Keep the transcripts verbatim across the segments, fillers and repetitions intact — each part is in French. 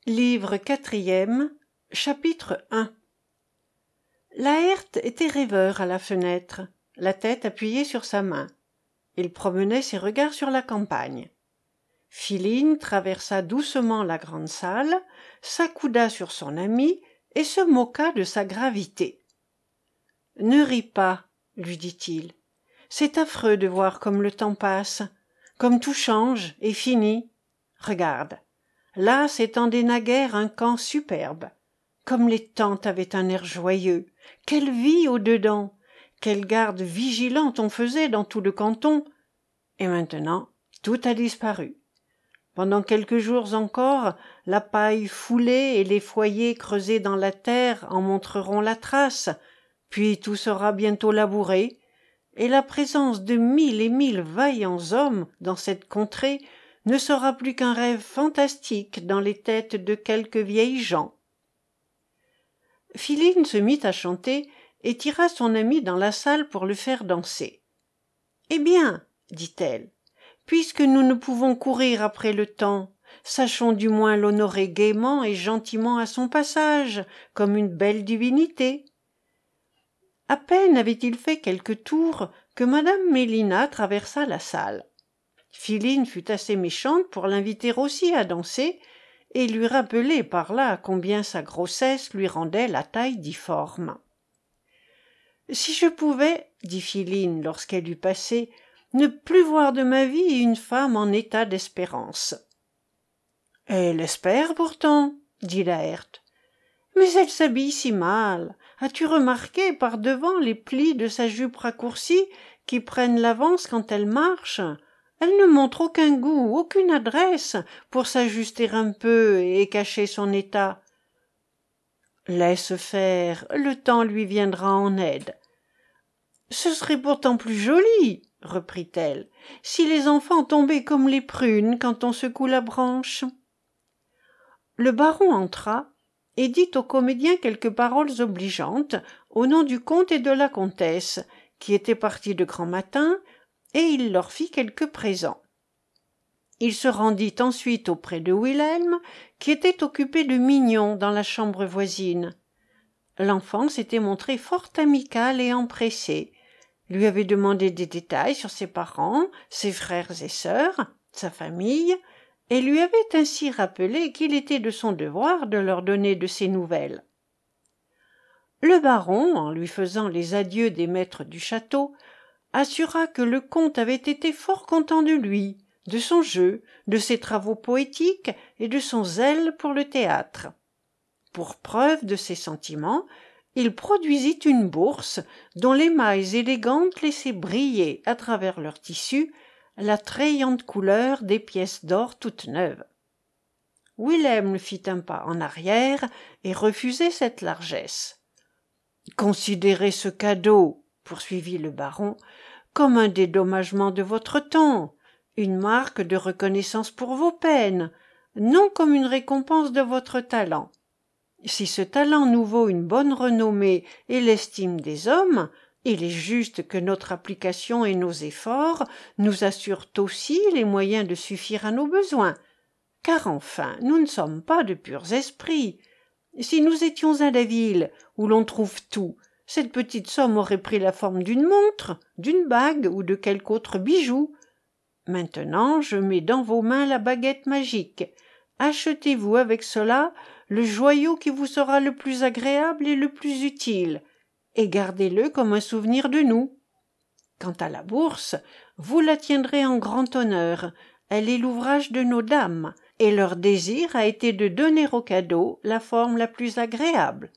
Livre quatrième, chapitre un. Laërte était rêveur à la fenêtre, la tête appuyée sur sa main. Il promenait ses regards sur la campagne. Philine traversa doucement la grande salle, s'accouda sur son ami et se moqua de sa gravité. « Ne ris pas, lui dit-il. C'est affreux de voir comme le temps passe, comme tout change et finit. Regarde. Là s'étendait naguère un camp superbe. Comme les tentes avaient un air joyeux. Quelle vie au-dedans! Quelle garde vigilante on faisait dans tout le canton! Et maintenant, tout a disparu. Pendant quelques jours encore, la paille foulée et les foyers creusés dans la terre en montreront la trace, puis tout sera bientôt labouré, et la présence de mille et mille vaillants hommes dans cette contrée ne sera plus qu'un rêve fantastique dans les têtes de quelques vieilles gens. Philine se mit à chanter et tira son ami dans la salle pour le faire danser. « Eh bien, dit-elle, puisque nous ne pouvons courir après le temps, sachons du moins l'honorer gaiement et gentiment à son passage, comme une belle divinité. » À peine avait-il fait quelques tours que madame Mélina traversa la salle. Philine fut assez méchante pour l'inviter aussi à danser et lui rappeler par là combien sa grossesse lui rendait la taille difforme. « Si je pouvais, dit Philine lorsqu'elle eut passé, ne plus voir de ma vie une femme en état d'espérance. »« Elle espère pourtant, dit Laërte. Mais elle s'habille si mal. As-tu remarqué par devant les plis de sa jupe raccourcie qui prennent l'avance quand elle marche? Elle ne montre aucun goût, aucune adresse pour s'ajuster un peu et cacher son état. Laisse faire, le temps lui viendra en aide. Ce serait pourtant plus joli, reprit-elle, si les enfants tombaient comme les prunes quand on secoue la branche. Le baron entra et dit aux comédiens quelques paroles obligeantes au nom du comte et de la comtesse, qui étaient partis de grand matin, et il leur fit quelques présents. Il se rendit ensuite auprès de Wilhelm, qui était occupé de Mignon dans la chambre voisine. L'enfant s'était montré fort amical et empressé, lui avait demandé des détails sur ses parents, ses frères et sœurs, sa famille, et lui avait ainsi rappelé qu'il était de son devoir de leur donner de ses nouvelles. Le baron, en lui faisant les adieux des maîtres du château, assura que le comte avait été fort content de lui, de son jeu, de ses travaux poétiques et de son zèle pour le théâtre. Pour preuve de ses sentiments, il produisit une bourse dont les mailles élégantes laissaient briller à travers leur tissu l'attrayante couleur des pièces d'or toutes neuves. Wilhelm fit un pas en arrière et refusait cette largesse. « Considérez ce cadeau, poursuivit le baron, comme un dédommagement de votre temps, une marque de reconnaissance pour vos peines, non comme une récompense de votre talent. Si ce talent nous vaut une bonne renommée et l'estime des hommes, il est juste que notre application et nos efforts nous assurent aussi les moyens de suffire à nos besoins, car enfin nous ne sommes pas de purs esprits. Si nous étions à la ville, où l'on trouve tout, cette petite somme aurait pris la forme d'une montre, d'une bague ou de quelque autre bijou. Maintenant je mets dans vos mains la baguette magique. Achetez-vous avec cela le joyau qui vous sera le plus agréable et le plus utile, et gardez-le comme un souvenir de nous. Quant à la bourse, vous la tiendrez en grand honneur, elle est l'ouvrage de nos dames, et leur désir a été de donner au cadeau la forme la plus agréable.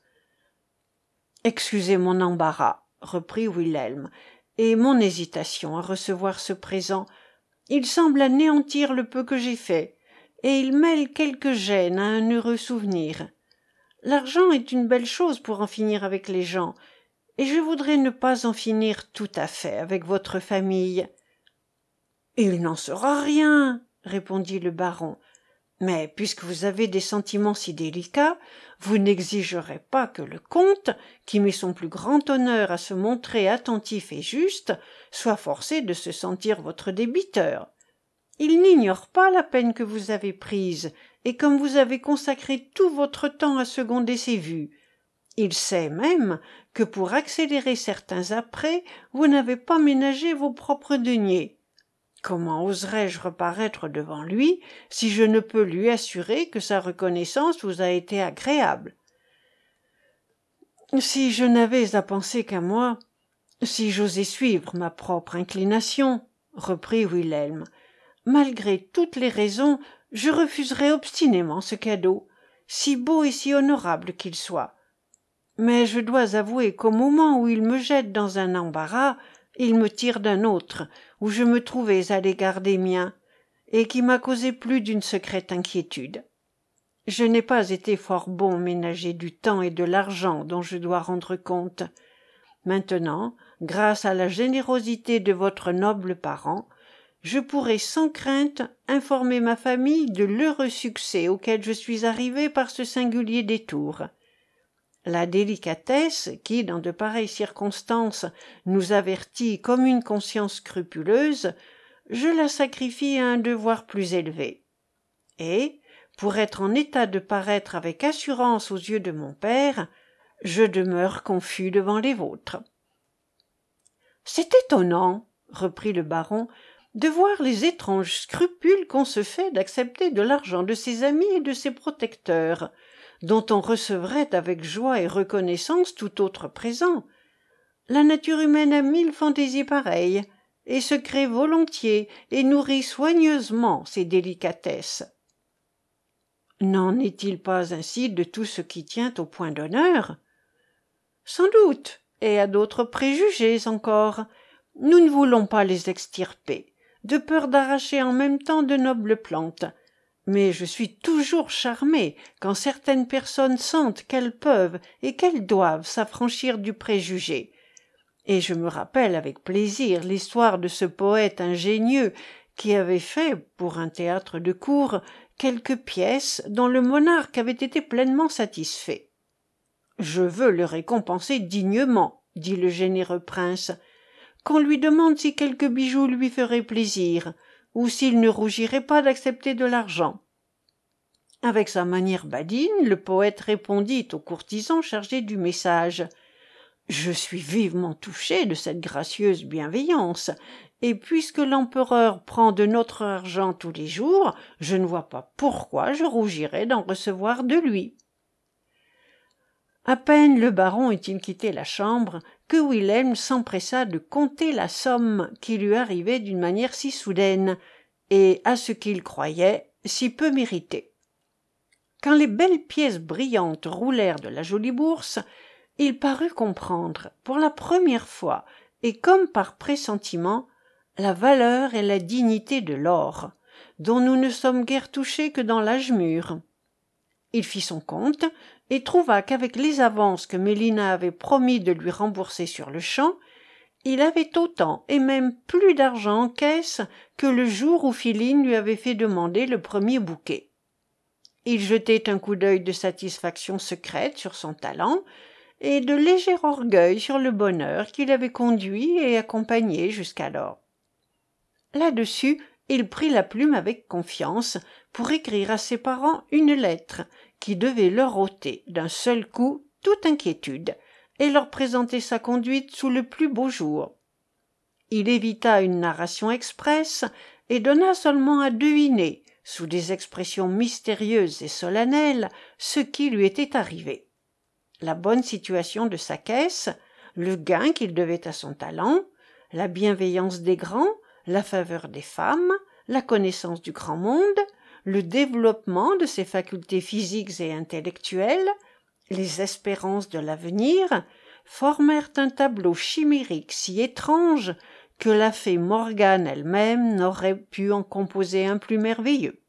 « Excusez mon embarras, reprit Wilhelm, et mon hésitation à recevoir ce présent. Il semble anéantir le peu que j'ai fait, et il mêle quelque gêne à un heureux souvenir. L'argent est une belle chose pour en finir avec les gens, et je voudrais ne pas en finir tout à fait avec votre famille. »« Il n'en sera rien, répondit le baron, mais puisque vous avez des sentiments si délicats, vous n'exigerez pas que le comte, qui met son plus grand honneur à se montrer attentif et juste, soit forcé de se sentir votre débiteur. Il n'ignore pas la peine que vous avez prise, et comme vous avez consacré tout votre temps à seconder ses vues. Il sait même que pour accélérer certains apprêts, vous n'avez pas ménagé vos propres deniers. Comment oserais-je reparaître devant lui si je ne peux lui assurer que sa reconnaissance vous a été agréable? Si je n'avais à penser qu'à moi, si j'osais suivre ma propre inclination, reprit Wilhelm, malgré toutes les raisons, je refuserais obstinément ce cadeau, si beau et si honorable qu'il soit. Mais je dois avouer qu'au moment où il me jette dans un embarras, il me tire d'un autre, où je me trouvais à l'égard des miens, et qui m'a causé plus d'une secrète inquiétude. Je n'ai pas été fort bon ménager du temps et de l'argent dont je dois rendre compte. Maintenant, grâce à la générosité de votre noble parent, je pourrai sans crainte informer ma famille de l'heureux succès auquel je suis arrivé par ce singulier détour. La délicatesse qui, dans de pareilles circonstances, nous avertit comme une conscience scrupuleuse, je la sacrifie à un devoir plus élevé. Et, pour être en état de paraître avec assurance aux yeux de mon père, je demeure confus devant les vôtres. « C'est étonnant, » reprit le baron, « de voir les étranges scrupules qu'on se fait d'accepter de l'argent de ses amis et de ses protecteurs, dont on recevrait avec joie et reconnaissance tout autre présent. La nature humaine a mille fantaisies pareilles, et se crée volontiers et nourrit soigneusement ses délicatesses. N'en est-il pas ainsi de tout ce qui tient au point d'honneur? Sans doute, et à d'autres préjugés encore. Nous ne voulons pas les extirper, de peur d'arracher en même temps de nobles plantes. Mais je suis toujours charmé quand certaines personnes sentent qu'elles peuvent et qu'elles doivent s'affranchir du préjugé. Et je me rappelle avec plaisir l'histoire de ce poète ingénieux qui avait fait, pour un théâtre de cour, quelques pièces dont le monarque avait été pleinement satisfait. « Je veux le récompenser dignement, » dit le généreux prince, « qu'on lui demande si quelques bijoux lui feraient plaisir, ou s'il ne rougirait pas d'accepter de l'argent. » Avec sa manière badine, le poète répondit au courtisan chargé du message. « Je suis vivement touché de cette gracieuse bienveillance, et puisque l'empereur prend de notre argent tous les jours, je ne vois pas pourquoi je rougirais d'en recevoir de lui. » À peine le baron eut-il quitté la chambre que Wilhelm s'empressa de compter la somme qui lui arrivait d'une manière si soudaine et, à ce qu'il croyait, si peu méritée. Quand les belles pièces brillantes roulèrent de la jolie bourse, il parut comprendre, pour la première fois, et comme par pressentiment, la valeur et la dignité de l'or, dont nous ne sommes guère touchés que dans l'âge mûr. Il fit son compte et trouva qu'avec les avances que Mélina avait promis de lui rembourser sur-le-champ, il avait autant et même plus d'argent en caisse que le jour où Philine lui avait fait demander le premier bouquet. Il jetait un coup d'œil de satisfaction secrète sur son talent et de léger orgueil sur le bonheur qui l'avait conduit et accompagné jusqu'alors. Là-dessus, il prit la plume avec confiance pour écrire à ses parents une lettre qui devait leur ôter d'un seul coup toute inquiétude et leur présenter sa conduite sous le plus beau jour. Il évita une narration expresse et donna seulement à deviner, sous des expressions mystérieuses et solennelles, ce qui lui était arrivé. La bonne situation de sa caisse, le gain qu'il devait à son talent, la bienveillance des grands, la faveur des femmes, la connaissance du grand monde, le développement de ses facultés physiques et intellectuelles, les espérances de l'avenir, formèrent un tableau chimérique si étrange que la fée Morgane elle-même n'aurait pu en composer un plus merveilleux.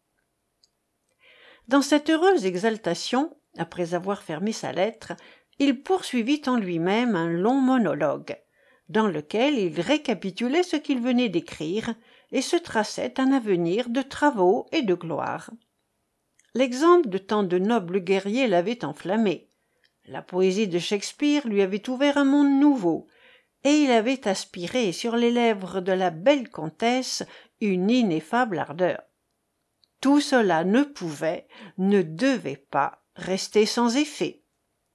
Dans cette heureuse exaltation, après avoir fermé sa lettre, il poursuivit en lui-même un long monologue, dans lequel il récapitulait ce qu'il venait d'écrire et se traçait un avenir de travaux et de gloire. L'exemple de tant de nobles guerriers l'avait enflammé. La poésie de Shakespeare lui avait ouvert un monde nouveau, et il avait aspiré sur les lèvres de la belle comtesse une ineffable ardeur. Tout cela ne pouvait, ne devait pas rester sans effet.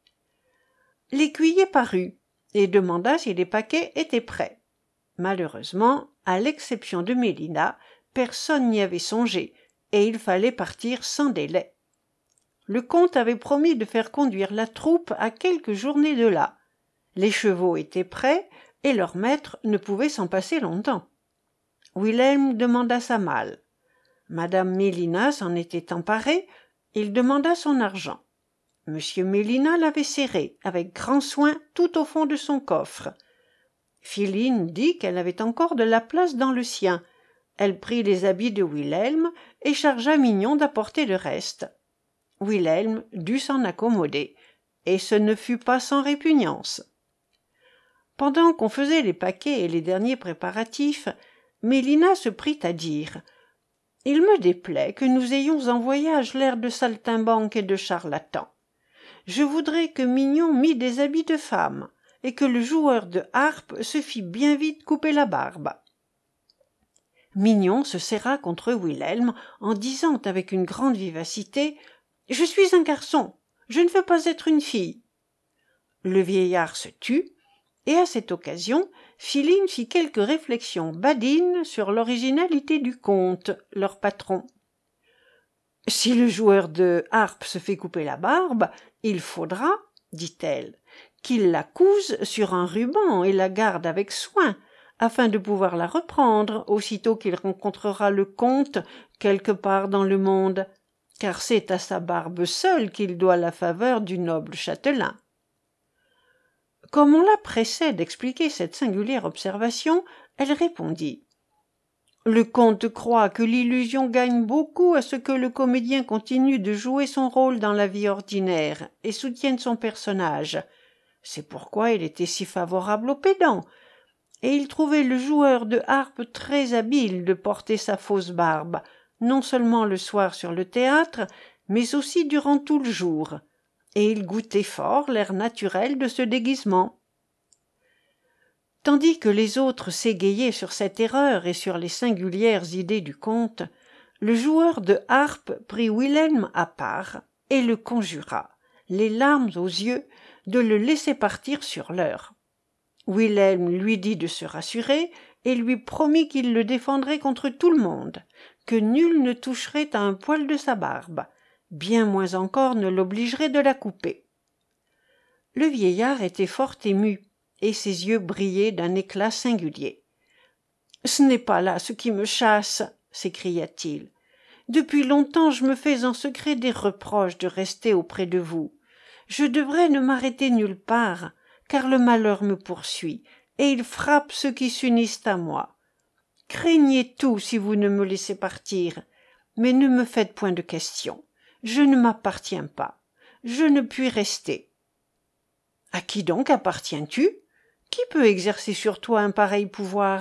L'écuyer parut et demanda si les paquets étaient prêts. Malheureusement, à l'exception de Mélina, personne n'y avait songé, et il fallait partir sans délai. Le comte avait promis de faire conduire la troupe à quelques journées de là. Les chevaux étaient prêts, et leur maître ne pouvait s'en passer longtemps. Wilhelm demanda sa malle. Madame Mélina s'en était emparée, il demanda son argent. Monsieur Mélina l'avait serré, avec grand soin, tout au fond de son coffre. Philine dit qu'elle avait encore de la place dans le sien. Elle prit les habits de Wilhelm et chargea Mignon d'apporter le reste. Wilhelm dut s'en accommoder, et ce ne fut pas sans répugnance. Pendant qu'on faisait les paquets et les derniers préparatifs, Mélina se prit à dire « Il me déplaît que nous ayons en voyage l'air de saltimbanques et de charlatans. Je voudrais que Mignon mît des habits de femme, et que le joueur de harpe se fît bien vite couper la barbe. » Mignon se serra contre Wilhelm en disant avec une grande vivacité « Je suis un garçon, je ne veux pas être une fille. » Le vieillard se tut, et à cette occasion, Philine fit quelques réflexions badines sur l'originalité du comte, leur patron. « Si le joueur de harpe se fait couper la barbe, il faudra, dit-elle, qu'il la couse sur un ruban et la garde avec soin, afin de pouvoir la reprendre aussitôt qu'il rencontrera le comte quelque part dans le monde, car c'est à sa barbe seule qu'il doit la faveur du noble châtelain. » Comme on la pressait d'expliquer cette singulière observation, elle répondit « Le comte croit que l'illusion gagne beaucoup à ce que le comédien continue de jouer son rôle dans la vie ordinaire et soutienne son personnage. C'est pourquoi il était si favorable au pédant, et il trouvait le joueur de harpe très habile de porter sa fausse barbe, non seulement le soir sur le théâtre, mais aussi durant tout le jour, et il goûtait fort l'air naturel de ce déguisement. » Tandis que les autres s'égayaient sur cette erreur et sur les singulières idées du comte, le joueur de harpe prit Wilhelm à part et le conjura, les larmes aux yeux, de le laisser partir sur l'heure. Wilhelm lui dit de se rassurer et lui promit qu'il le défendrait contre tout le monde, que nul ne toucherait à un poil de sa barbe, bien moins encore ne l'obligerait de la couper. Le vieillard était fort ému, et ses yeux brillaient d'un éclat singulier. « Ce n'est pas là ce qui me chasse, » s'écria-t-il. « Depuis longtemps je me fais en secret des reproches de rester auprès de vous. Je devrais ne m'arrêter nulle part, car le malheur me poursuit, et il frappe ceux qui s'unissent à moi. Craignez tout si vous ne me laissez partir, mais ne me faites point de questions. Je ne m'appartiens pas. Je ne puis rester. »« À qui donc appartiens-tu ? Qui peut exercer sur toi un pareil pouvoir ? » ?»«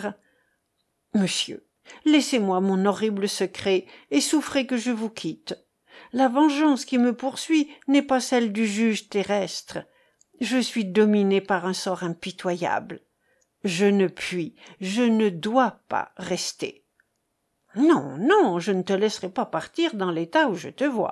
Monsieur, laissez-moi mon horrible secret et souffrez que je vous quitte. La vengeance qui me poursuit n'est pas celle du juge terrestre. Je suis dominé par un sort impitoyable. Je ne puis, je ne dois pas rester. »« Non, non, je ne te laisserai pas partir dans l'état où je te vois. »«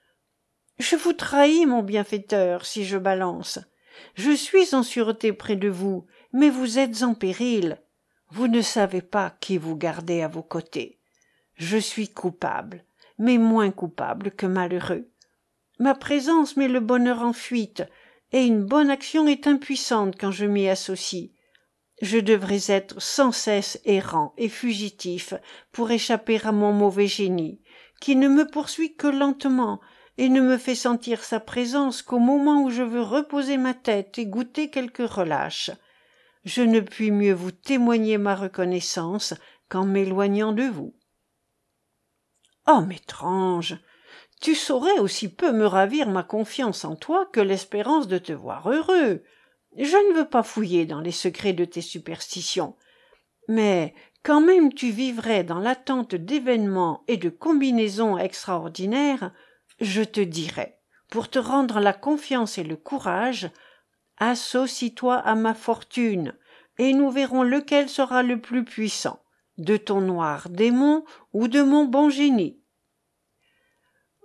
Je vous trahis, mon bienfaiteur, si je balance. Je suis en sûreté près de vous, mais vous êtes en péril. Vous ne savez pas qui vous gardez à vos côtés. Je suis coupable, mais moins coupable que malheureux. Ma présence met le bonheur en fuite, et une bonne action est impuissante quand je m'y associe. Je devrais être sans cesse errant et fugitif pour échapper à mon mauvais génie, qui ne me poursuit que lentement et ne me fait sentir sa présence qu'au moment où je veux reposer ma tête et goûter quelque relâche. Je ne puis mieux vous témoigner ma reconnaissance qu'en m'éloignant de vous. »« Homme étrange, tu saurais aussi peu me ravir ma confiance en toi que l'espérance de te voir heureux. Je ne veux pas fouiller dans les secrets de tes superstitions, mais quand même tu vivrais dans l'attente d'événements et de combinaisons extraordinaires, je te dirais, pour te rendre la confiance et le courage, associe-toi à ma fortune, et nous verrons lequel sera le plus puissant, de ton noir démon ou de mon bon génie.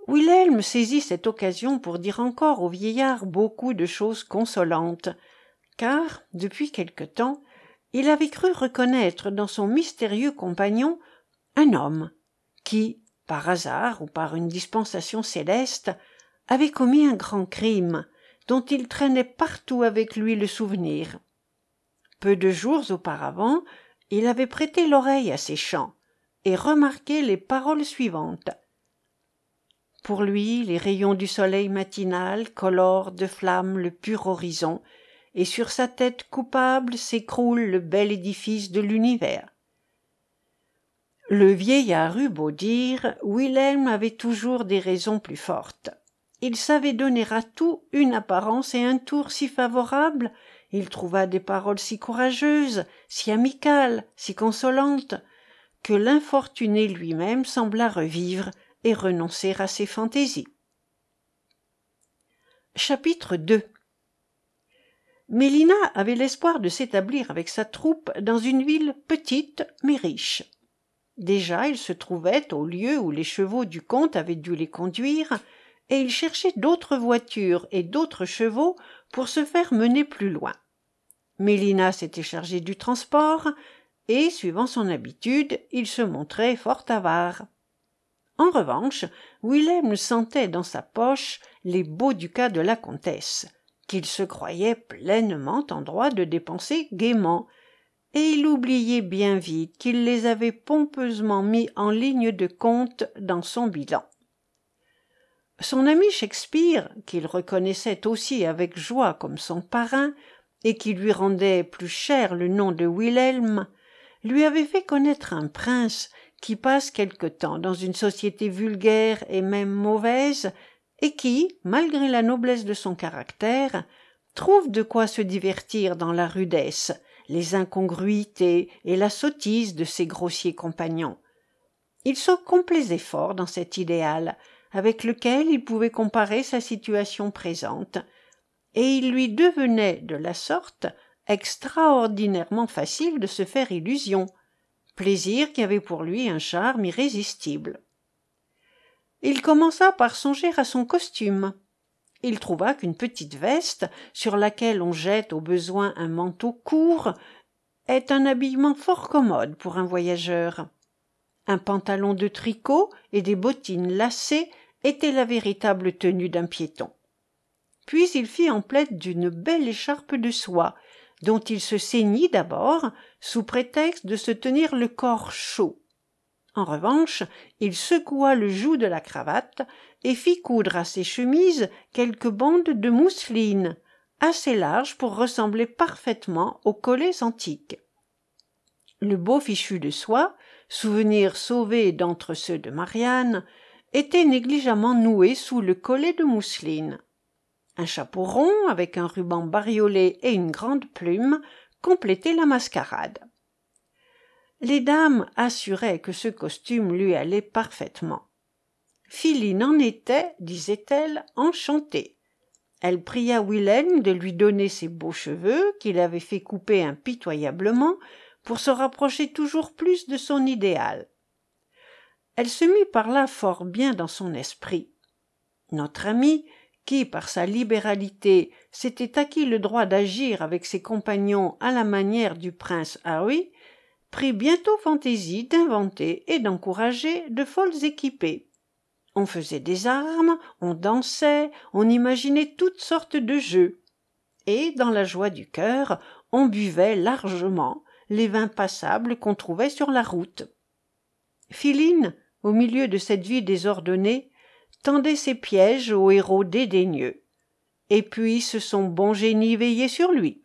Wilhelm saisit cette occasion pour dire encore au vieillard beaucoup de choses consolantes, car, depuis quelque temps, il avait cru reconnaître dans son mystérieux compagnon un homme qui, par hasard ou par une dispensation céleste, avait commis un grand crime dont il traînait partout avec lui le souvenir. Peu de jours auparavant, il avait prêté l'oreille à ces chants et remarqué les paroles suivantes. Pour lui, les rayons du soleil matinal colorent de flammes le pur horizon, et sur sa tête coupable s'écroule le bel édifice de l'univers. Le vieillard eut beau dire, Wilhelm avait toujours des raisons plus fortes. Il savait donner à tout une apparence et un tour si favorables, il trouva des paroles si courageuses, si amicales, si consolantes, que l'infortuné lui-même sembla revivre et renoncer à ses fantaisies. Chapitre deux. Mélina avait l'espoir de s'établir avec sa troupe dans une ville petite mais riche. Déjà il se trouvait au lieu où les chevaux du comte avaient dû les conduire, et il cherchait d'autres voitures et d'autres chevaux pour se faire mener plus loin. Mélina s'était chargée du transport, et, suivant son habitude, il se montrait fort avare. En revanche, Wilhelm sentait dans sa poche les beaux ducats de la comtesse, qu'il se croyait pleinement en droit de dépenser gaiement, et il oubliait bien vite qu'il les avait pompeusement mis en ligne de compte dans son bilan. Son ami Shakespeare, qu'il reconnaissait aussi avec joie comme son parrain, et qui lui rendait plus cher le nom de Wilhelm, lui avait fait connaître un prince qui passe quelque temps dans une société vulgaire et même mauvaise, et qui, malgré la noblesse de son caractère, trouve de quoi se divertir dans la rudesse, les incongruités et la sottise de ses grossiers compagnons. Il se complaisait fort dans cet idéal, avec lequel il pouvait comparer sa situation présente, et il lui devenait, de la sorte, extraordinairement facile de se faire illusion, plaisir qui avait pour lui un charme irrésistible. Il commença par songer à son costume. Il trouva qu'une petite veste, sur laquelle on jette au besoin un manteau court, est un habillement fort commode pour un voyageur. Un pantalon de tricot et des bottines lacées étaient la véritable tenue d'un piéton. Puis il fit emplette d'une belle écharpe de soie, dont il se ceignit d'abord, sous prétexte de se tenir le corps chaud. En revanche, il secoua le joug de la cravate et fit coudre à ses chemises quelques bandes de mousseline, assez larges pour ressembler parfaitement aux collets antiques. Le beau fichu de soie, souvenir sauvé d'entre ceux de Marianne, était négligemment noué sous le collet de mousseline. Un chapeau rond avec un ruban bariolé et une grande plume complétait la mascarade. Les dames assuraient que ce costume lui allait parfaitement. Philine en était, disait-elle, enchantée. Elle pria Wilhelm de lui donner ses beaux cheveux, qu'il avait fait couper impitoyablement, pour se rapprocher toujours plus de son idéal. Elle se mit par là fort bien dans son esprit. Notre ami, qui, par sa libéralité, s'était acquis le droit d'agir avec ses compagnons à la manière du prince Harry, prit bientôt fantaisie d'inventer et d'encourager de folles équipées. On faisait des armes, on dansait, on imaginait toutes sortes de jeux, et, dans la joie du cœur, on buvait largement les vins passables qu'on trouvait sur la route. Philine, au milieu de cette vie désordonnée, tendait ses pièges aux héros dédaigneux, et puis son bon génie veillait sur lui.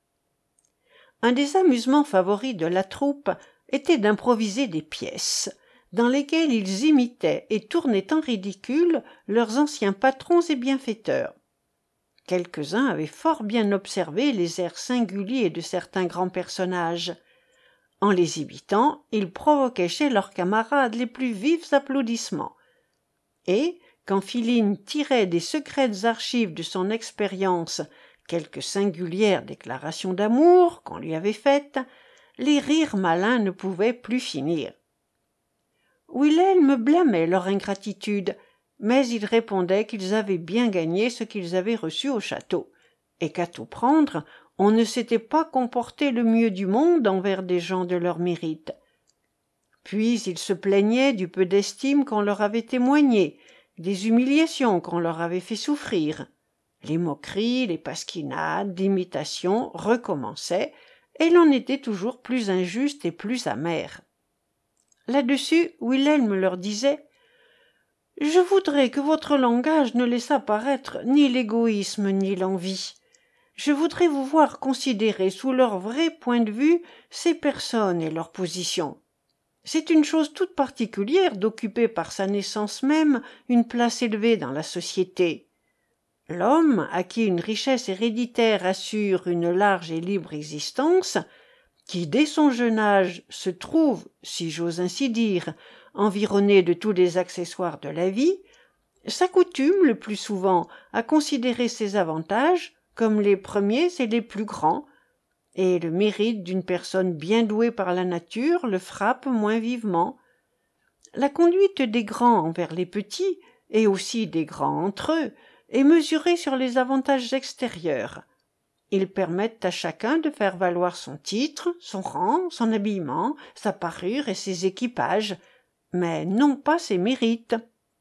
Un des amusements favoris de la troupe était d'improviser des pièces, dans lesquelles ils imitaient et tournaient en ridicule leurs anciens patrons et bienfaiteurs. Quelques-uns avaient fort bien observé les airs singuliers de certains grands personnages. En les imitant, ils provoquaient chez leurs camarades les plus vifs applaudissements. Et, quand Philine tirait des secrètes archives de son expérience quelques singulières déclarations d'amour qu'on lui avait faites, les rires malins ne pouvaient plus finir. Wilhelm blâmait leur ingratitude, mais ils répondaient qu'ils avaient bien gagné ce qu'ils avaient reçu au château, et qu'à tout prendre, on ne s'était pas comporté le mieux du monde envers des gens de leur mérite. Puis ils se plaignaient du peu d'estime qu'on leur avait témoigné, des humiliations qu'on leur avait fait souffrir. Les moqueries, les pasquinades, l'imitation recommençaient, et l'on était toujours plus injuste et plus amer. Là-dessus, Wilhelm leur disait « Je voudrais que votre langage ne laisse apparaître ni l'égoïsme ni l'envie. Je voudrais vous voir considérer sous leur vrai point de vue ces personnes et leur position. C'est une chose toute particulière d'occuper par sa naissance même une place élevée dans la société. L'homme, à qui une richesse héréditaire assure une large et libre existence, qui dès son jeune âge se trouve, si j'ose ainsi dire, environné de tous les accessoires de la vie, s'accoutume le plus souvent à considérer ses avantages comme les premiers et les plus grands, et le mérite d'une personne bien douée par la nature le frappe moins vivement. La conduite des grands envers les petits, et aussi des grands entre eux, est mesurée sur les avantages extérieurs. Ils permettent à chacun de faire valoir son titre, son rang, son habillement, sa parure et ses équipages, mais non pas ses mérites.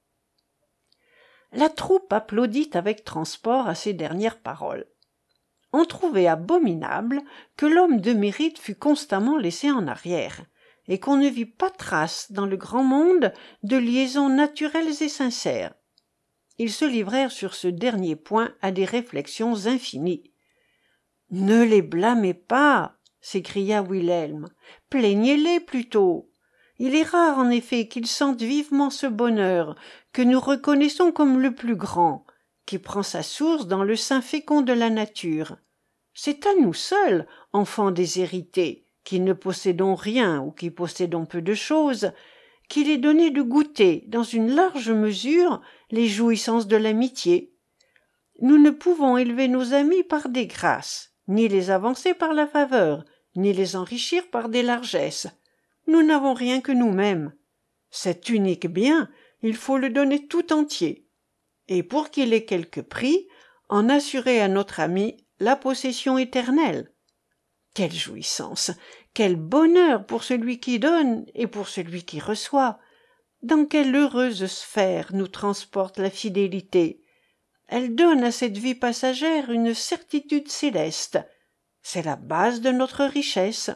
La troupe applaudit avec transport à ces dernières paroles. On trouvait abominable que l'homme de mérite fût constamment laissé en arrière, et qu'on ne vît pas trace dans le grand monde de liaisons naturelles et sincères. Ils se livrèrent sur ce dernier point à des réflexions infinies. « Ne les blâmez pas !» s'écria Wilhelm. « Plaignez-les plutôt. Il est rare en effet qu'ils sentent vivement ce bonheur que nous reconnaissons comme le plus grand, qui prend sa source dans le sein fécond de la nature. C'est à nous seuls, enfants déshérités, qui ne possédons rien ou qui possédons peu de choses, qu'il est donné de goûter, dans une large mesure, les jouissances de l'amitié. Nous ne pouvons élever nos amis par des grâces, ni les avancer par la faveur, ni les enrichir par des largesses. Nous n'avons rien que nous-mêmes. Cet unique bien, il faut le donner tout entier. Et pour qu'il ait quelque prix, en assurer à notre ami la possession éternelle. Quelle jouissance, quel bonheur pour celui qui donne et pour celui qui reçoit. Dans quelle heureuse sphère nous transporte la fidélité. Elle donne à cette vie passagère une certitude céleste. C'est la base de notre richesse.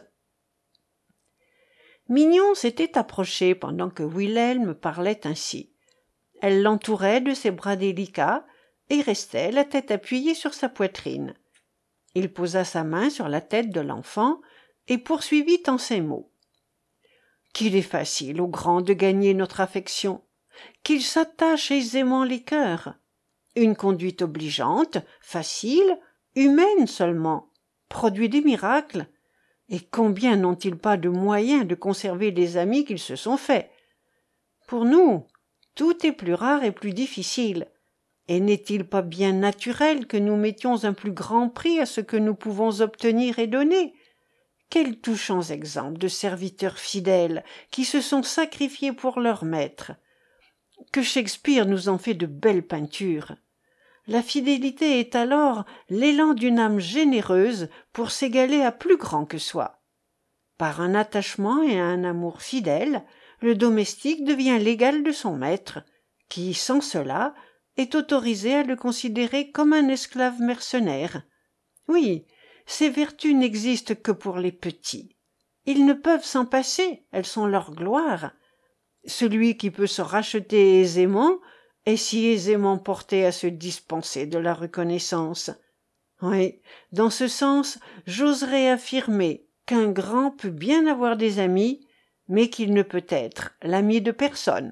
Mignon s'était approchée pendant que Wilhelm parlait ainsi. Elle l'entourait de ses bras délicats et restait la tête appuyée sur sa poitrine. Il posa sa main sur la tête de l'enfant et poursuivit en ces mots. « Qu'il est facile aux grands de gagner notre affection, qu'ils s'attachent aisément les cœurs. Une conduite obligeante, facile, humaine seulement, produit des miracles. Et combien n'ont-ils pas de moyens de conserver les amis qu'ils se sont faits? Pour nous, tout est plus rare et plus difficile. Et n'est-il pas bien naturel que nous mettions un plus grand prix à ce que nous pouvons obtenir et donner? Quels touchants exemples de serviteurs fidèles qui se sont sacrifiés pour leur maître! Que Shakespeare nous en fait de belles peintures! La fidélité est alors l'élan d'une âme généreuse pour s'égaler à plus grand que soi. Par un attachement et un amour fidèles, le domestique devient l'égal de son maître, qui, sans cela, est autorisé à le considérer comme un esclave mercenaire. Oui, ces vertus n'existent que pour les petits. Ils ne peuvent s'en passer, elles sont leur gloire. Celui qui peut se racheter aisément est si aisément porté à se dispenser de la reconnaissance. Oui, dans ce sens, j'oserais affirmer qu'un grand peut bien avoir des amis, mais qu'il ne peut être l'ami de personne.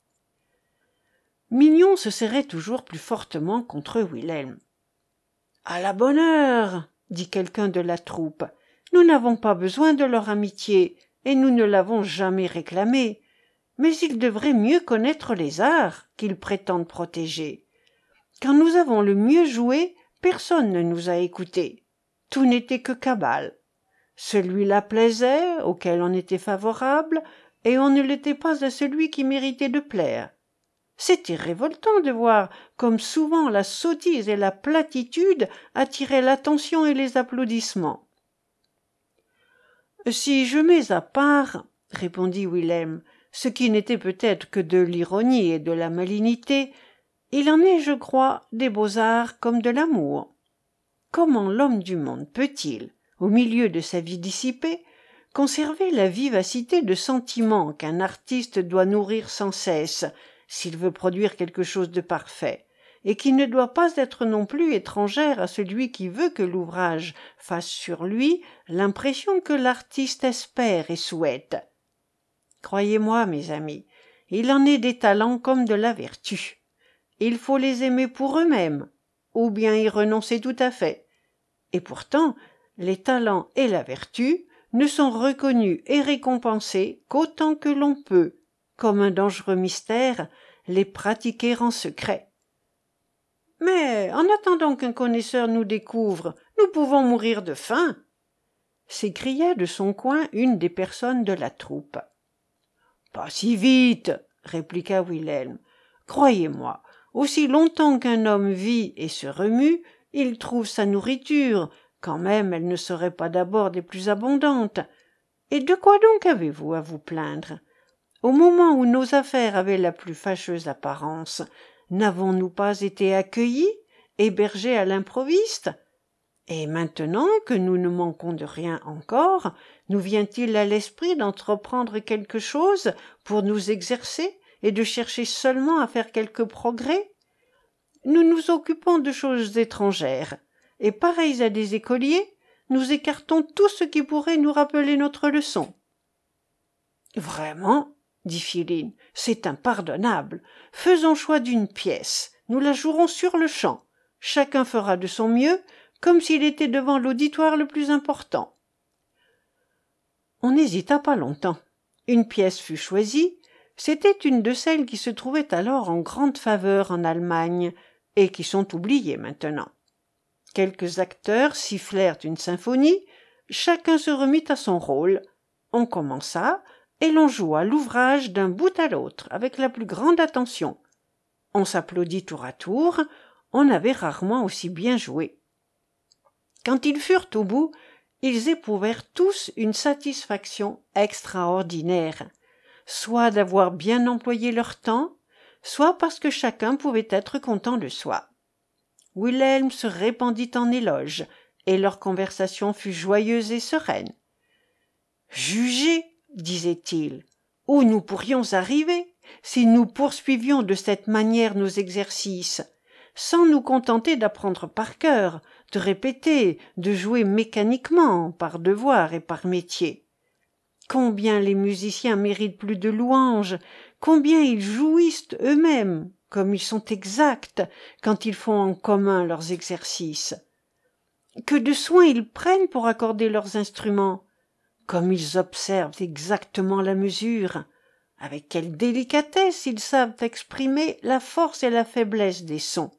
Mignon se serrait toujours plus fortement contre Wilhelm. « À la bonne heure, dit quelqu'un de la troupe, nous n'avons pas besoin de leur amitié, et nous ne l'avons jamais réclamée. Mais ils devraient mieux connaître les arts qu'ils prétendent protéger. Quand nous avons le mieux joué, personne ne nous a écoutés. Tout n'était que cabale. Celui-là plaisait, auquel on était favorable, et on ne l'était pas à celui qui méritait de plaire. C'était révoltant de voir comme souvent la sottise et la platitude attiraient l'attention et les applaudissements. « Si je mets à part, répondit Wilhelm, ce qui n'était peut-être que de l'ironie et de la malignité, il en est, je crois, des beaux-arts comme de l'amour. Comment l'homme du monde peut-il, au milieu de sa vie dissipée, conserver la vivacité de sentiment qu'un artiste doit nourrir sans cesse, s'il veut produire quelque chose de parfait, et qui ne doit pas être non plus étrangère à celui qui veut que l'ouvrage fasse sur lui l'impression que l'artiste espère et souhaite. Croyez-moi, mes amis, il en est des talents comme de la vertu. Il faut les aimer pour eux-mêmes, ou bien y renoncer tout à fait. Et pourtant, les talents et la vertu ne sont reconnus et récompensés qu'autant que l'on peut, comme un dangereux mystère, les pratiquer en secret. Mais en attendant qu'un connaisseur nous découvre, nous pouvons mourir de faim, s'écria de son coin une des personnes de la troupe. Pas si vite, répliqua Wilhelm. Croyez-moi, aussi longtemps qu'un homme vit et se remue, il trouve sa nourriture, quand même elle ne serait pas d'abord des plus abondantes. Et de quoi donc avez-vous à vous plaindre? Au moment où nos affaires avaient la plus fâcheuse apparence, n'avons-nous pas été accueillis, hébergés à l'improviste? Et maintenant que nous ne manquons de rien encore, nous vient-il à l'esprit d'entreprendre quelque chose pour nous exercer et de chercher seulement à faire quelques progrès? Nous nous occupons de choses étrangères, et pareils à des écoliers, nous écartons tout ce qui pourrait nous rappeler notre leçon. Vraiment, dit Philine, c'est impardonnable. Faisons choix d'une pièce, nous la jouerons sur le champ. Chacun fera de son mieux, comme s'il était devant l'auditoire le plus important. On n'hésita pas longtemps. Une pièce fut choisie. C'était une de celles qui se trouvaient alors en grande faveur en Allemagne, et qui sont oubliées maintenant. Quelques acteurs sifflèrent une symphonie, chacun se remit à son rôle. On commença, et l'on joua l'ouvrage d'un bout à l'autre, avec la plus grande attention. On s'applaudit tour à tour, on avait rarement aussi bien joué. Quand ils furent au bout, ils éprouvèrent tous une satisfaction extraordinaire, soit d'avoir bien employé leur temps, soit parce que chacun pouvait être content de soi. Wilhelm se répandit en éloges, et leur conversation fut joyeuse et sereine. « Jugez, disait-il, où nous pourrions arriver si nous poursuivions de cette manière nos exercices, sans nous contenter d'apprendre par cœur, de répéter, de jouer mécaniquement, par devoir et par métier. Combien les musiciens méritent plus de louanges, combien ils jouissent eux-mêmes, comme ils sont exacts quand ils font en commun leurs exercices. Que de soin ils prennent pour accorder leurs instruments, comme ils observent exactement la mesure, avec quelle délicatesse ils savent exprimer la force et la faiblesse des sons.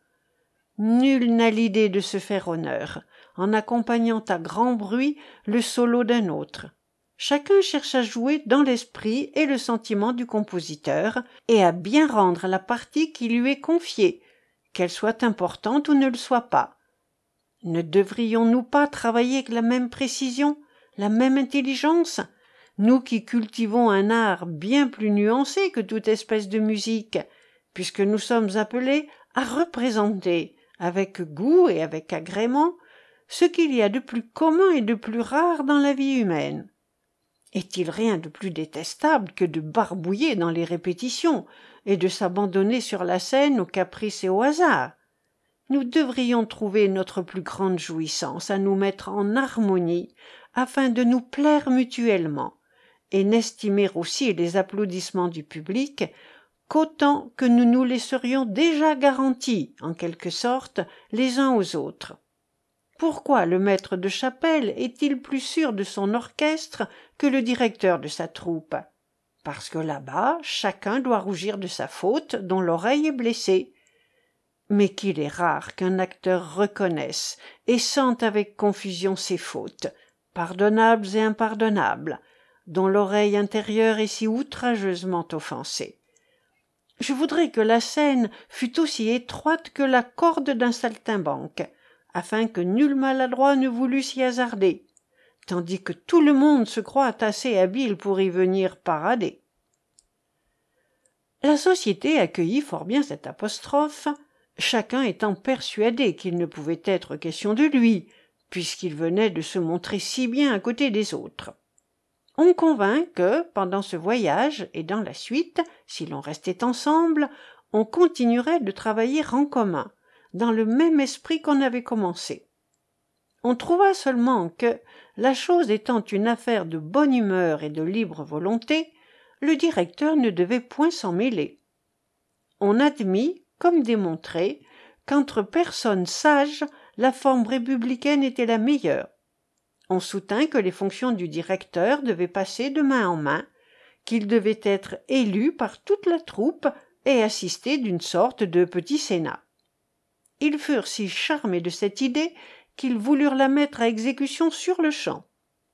Nul n'a l'idée de se faire honneur, en accompagnant à grand bruit le solo d'un autre. Chacun cherche à jouer dans l'esprit et le sentiment du compositeur et à bien rendre la partie qui lui est confiée, qu'elle soit importante ou ne le soit pas. Ne devrions-nous pas travailler avec la même précision, la même intelligence, nous qui cultivons un art bien plus nuancé que toute espèce de musique, puisque nous sommes appelés à représenter, avec goût et avec agrément, ce qu'il y a de plus commun et de plus rare dans la vie humaine. Est-il rien de plus détestable que de barbouiller dans les répétitions et de s'abandonner sur la scène aux caprices et au hasard? Nous devrions trouver notre plus grande jouissance à nous mettre en harmonie afin de nous plaire mutuellement, et n'estimer aussi les applaudissements du public qu'autant que nous nous les serions déjà garantis, en quelque sorte, les uns aux autres. Pourquoi le maître de chapelle est-il plus sûr de son orchestre que le directeur de sa troupe? Parce que là-bas, chacun doit rougir de sa faute dont l'oreille est blessée. Mais qu'il est rare qu'un acteur reconnaisse et sente avec confusion ses fautes, pardonnables et impardonnables, dont l'oreille intérieure est si outrageusement offensée. Je voudrais que la scène fût aussi étroite que la corde d'un saltimbanque, afin que nul maladroit ne voulût s'y hasarder, tandis que tout le monde se croit assez habile pour y venir parader. » La société accueillit fort bien cette apostrophe, chacun étant persuadé qu'il ne pouvait être question de lui, puisqu'il venait de se montrer si bien à côté des autres. On convint que, pendant ce voyage et dans la suite, si l'on restait ensemble, on continuerait de travailler en commun, dans le même esprit qu'on avait commencé. On trouva seulement que, la chose étant une affaire de bonne humeur et de libre volonté, le directeur ne devait point s'en mêler. On admit, comme démontré, qu'entre personnes sages, la forme républicaine était la meilleure. On soutint que les fonctions du directeur devaient passer de main en main, qu'il devait être élu par toute la troupe et assister d'une sorte de petit sénat. Ils furent si charmés de cette idée qu'ils voulurent la mettre à exécution sur-le-champ.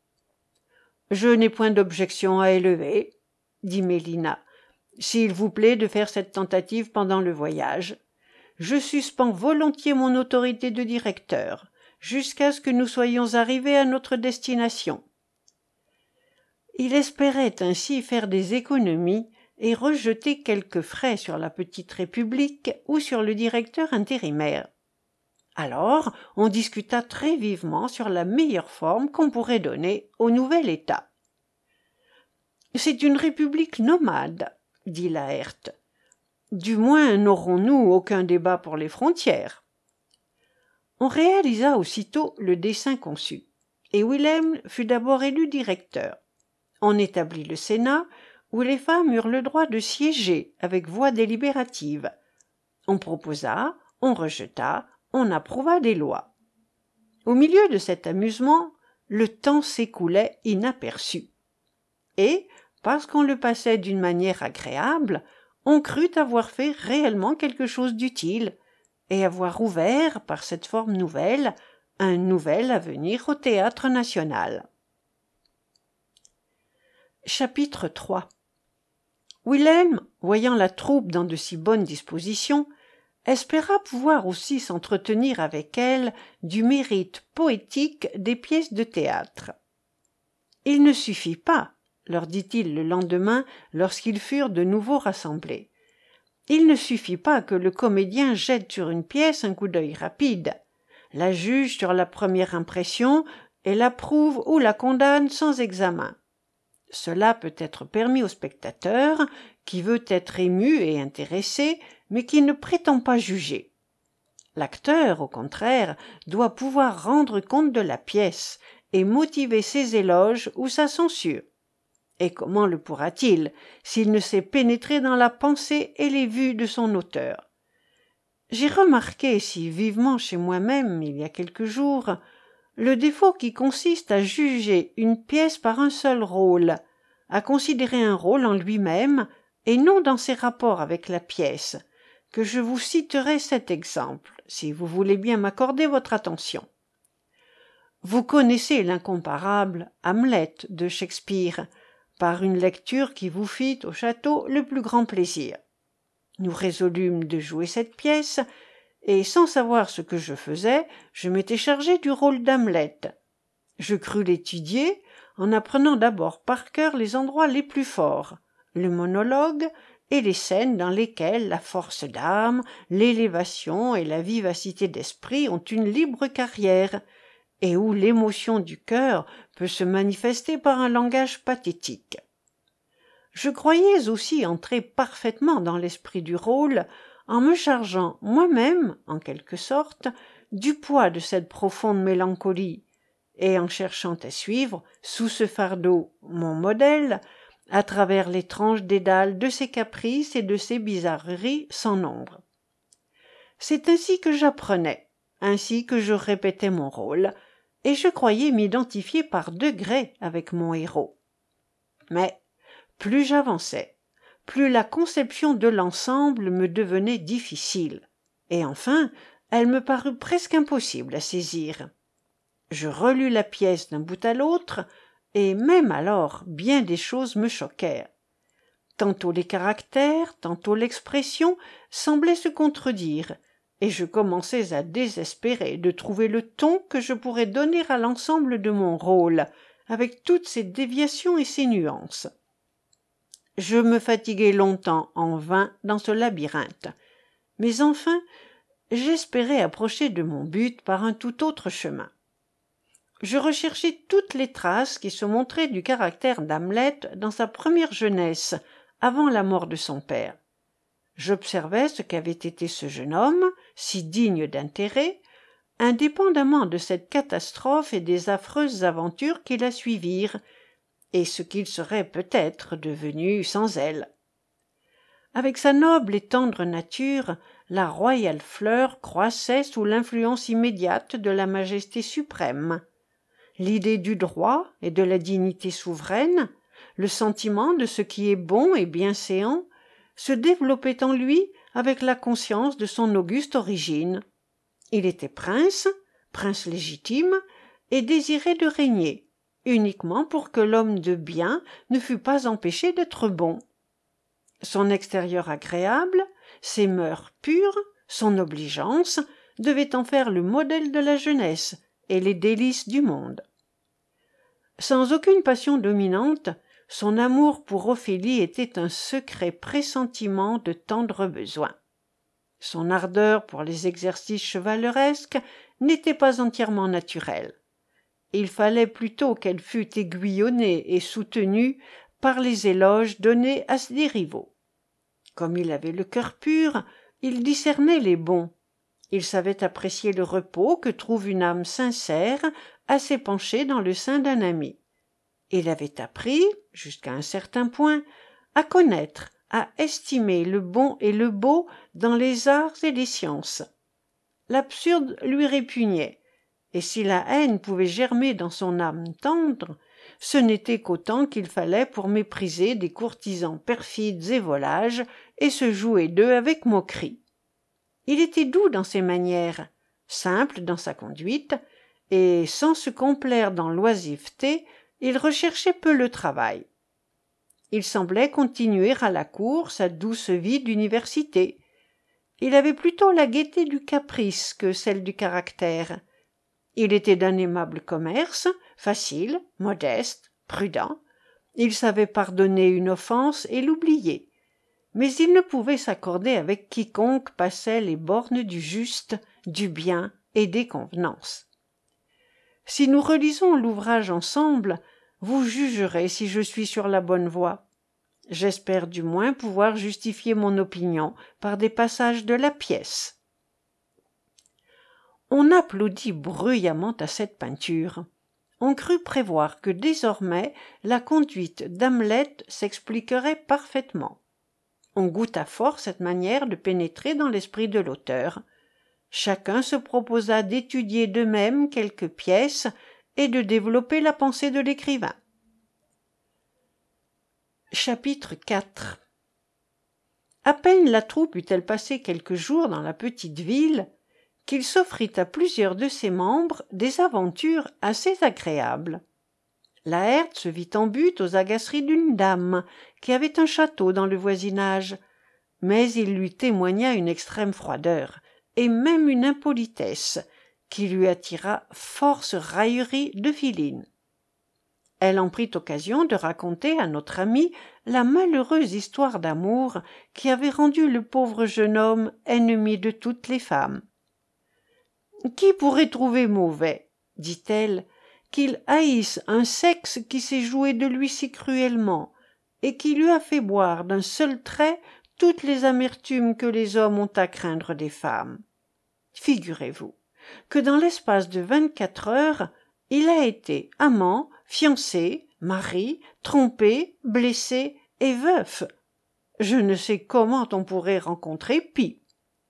« Je n'ai point d'objection à élever, » dit Mélina, « s'il vous plaît de faire cette tentative pendant le voyage. Je suspends volontiers mon autorité de directeur, jusqu'à ce que nous soyons arrivés à notre destination. » Il espérait ainsi faire des économies et rejeter quelques frais sur la petite République ou sur le directeur intérimaire. Alors, on discuta très vivement sur la meilleure forme qu'on pourrait donner au nouvel État. « C'est une république nomade, » dit Laërte. « Du moins n'aurons-nous aucun débat pour les frontières. » On réalisa aussitôt le dessein conçu, et Wilhelm fut d'abord élu directeur. On établit le Sénat, où les femmes eurent le droit de siéger avec voix délibérative. On proposa, on rejeta, on approuva des lois. Au milieu de cet amusement, le temps s'écoulait inaperçu. Et, parce qu'on le passait d'une manière agréable, on crut avoir fait réellement quelque chose d'utile, et avoir ouvert, par cette forme nouvelle, un nouvel avenir au théâtre national. Chapitre trois. Wilhelm, voyant la troupe dans de si bonnes dispositions, espéra pouvoir aussi s'entretenir avec elle du mérite poétique des pièces de théâtre. « Il ne suffit pas, » leur dit-il le lendemain lorsqu'ils furent de nouveau rassemblés. « Il ne suffit pas que le comédien jette sur une pièce un coup d'œil rapide, la juge sur la première impression et l'approuve ou la condamne sans examen. Cela peut être permis au spectateur qui veut être ému et intéressé, mais qui ne prétend pas juger. L'acteur, au contraire, doit pouvoir rendre compte de la pièce et motiver ses éloges ou sa censure. Et comment le pourra-t-il s'il ne sait pénétrer dans la pensée et les vues de son auteur? J'ai remarqué si vivement chez moi-même, il y a quelques jours, le défaut qui consiste à juger une pièce par un seul rôle, à considérer un rôle en lui-même et non dans ses rapports avec la pièce, que je vous citerai cet exemple, si vous voulez bien m'accorder votre attention. Vous connaissez l'incomparable Hamlet de Shakespeare, par une lecture qui vous fit au château le plus grand plaisir. Nous résolûmes de jouer cette pièce, et sans savoir ce que je faisais, je m'étais chargé du rôle d'Hamlet. Je crus l'étudier, en apprenant d'abord par cœur les endroits les plus forts, le monologue et les scènes dans lesquelles la force d'âme, l'élévation et la vivacité d'esprit ont une libre carrière, et où l'émotion du cœur peut se manifester par un langage pathétique. Je croyais aussi entrer parfaitement dans l'esprit du rôle, en me chargeant moi-même, en quelque sorte, du poids de cette profonde mélancolie, et en cherchant à suivre, sous ce fardeau, mon modèle, à travers l'étrange dédale de ses caprices et de ses bizarreries sans nombre. C'est ainsi que j'apprenais, ainsi que je répétais mon rôle, et je croyais m'identifier par degrés avec mon héros. Mais plus j'avançais, plus la conception de l'ensemble me devenait difficile, et enfin elle me parut presque impossible à saisir. Je relus la pièce d'un bout à l'autre, et même alors bien des choses me choquèrent. Tantôt les caractères, tantôt l'expression semblaient se contredire, et je commençais à désespérer de trouver le ton que je pourrais donner à l'ensemble de mon rôle, avec toutes ses déviations et ses nuances. Je me fatiguai longtemps en vain dans ce labyrinthe, mais enfin j'espérais approcher de mon but par un tout autre chemin. Je recherchai toutes les traces qui se montraient du caractère d'Hamlet dans sa première jeunesse, avant la mort de son père. J'observai ce qu'avait été ce jeune homme, si digne d'intérêt, indépendamment de cette catastrophe et des affreuses aventures qui la suivirent, et ce qu'il serait peut-être devenu sans elles. Avec sa noble et tendre nature, la royale fleur croissait sous l'influence immédiate de la majesté suprême. L'idée du droit et de la dignité souveraine, le sentiment de ce qui est bon et bienséant, se développait en lui avec la conscience de son auguste origine. Il était prince, prince légitime, et désirait de régner, uniquement pour que l'homme de bien ne fût pas empêché d'être bon. Son extérieur agréable, ses mœurs pures, son obligeance, devaient en faire le modèle de la jeunesse et les délices du monde. Sans aucune passion dominante, son amour pour Ophélie était un secret pressentiment de tendre besoin. Son ardeur pour les exercices chevaleresques n'était pas entièrement naturelle. Il fallait plutôt qu'elle fût aiguillonnée et soutenue par les éloges donnés à des rivaux. Comme il avait le cœur pur, il discernait les bons. Il savait apprécier le repos que trouve une âme sincère à s'épancher dans le sein d'un ami. Il avait appris, jusqu'à un certain point, à connaître, à estimer le bon et le beau dans les arts et les sciences. L'absurde lui répugnait, et si la haine pouvait germer dans son âme tendre, ce n'était qu'autant qu'il fallait pour mépriser des courtisans perfides et volages et se jouer d'eux avec moquerie. Il était doux dans ses manières, simple dans sa conduite, et sans se complaire dans l'oisiveté, il recherchait peu le travail. Il semblait continuer à la cour sa douce vie d'université. Il avait plutôt la gaieté du caprice que celle du caractère. Il était d'un aimable commerce, facile, modeste, prudent. Il savait pardonner une offense et l'oublier. Mais il ne pouvait s'accorder avec quiconque passait les bornes du juste, du bien et des convenances. Si nous relisons l'ouvrage ensemble, vous jugerez si je suis sur la bonne voie. J'espère du moins pouvoir justifier mon opinion par des passages de la pièce. On applaudit bruyamment à cette peinture. On crut prévoir que désormais la conduite d'Hamlet s'expliquerait parfaitement. On goûta fort cette manière de pénétrer dans l'esprit de l'auteur. Chacun se proposa d'étudier d'eux-mêmes quelques pièces et de développer la pensée de l'écrivain. Chapitre quatre. À peine la troupe eut-elle passé quelques jours dans la petite ville, qu'il s'offrit à plusieurs de ses membres des aventures assez agréables. Laërte se vit en butte aux agaceries d'une dame qui avait un château dans le voisinage, mais il lui témoigna une extrême froideur et même une impolitesse qui lui attira force railleries de Philine. Elle en prit occasion de raconter à notre ami la malheureuse histoire d'amour qui avait rendu le pauvre jeune homme ennemi de toutes les femmes. « Qui pourrait trouver mauvais, dit-elle, qu'il haïsse un sexe qui s'est joué de lui si cruellement et qui lui a fait boire d'un seul trait toutes les amertumes que les hommes ont à craindre des femmes. Figurez-vous que dans l'espace de vingt-quatre heures, il a été amant, fiancé, mari, trompé, blessé et veuf. Je ne sais comment on pourrait rencontrer pis. »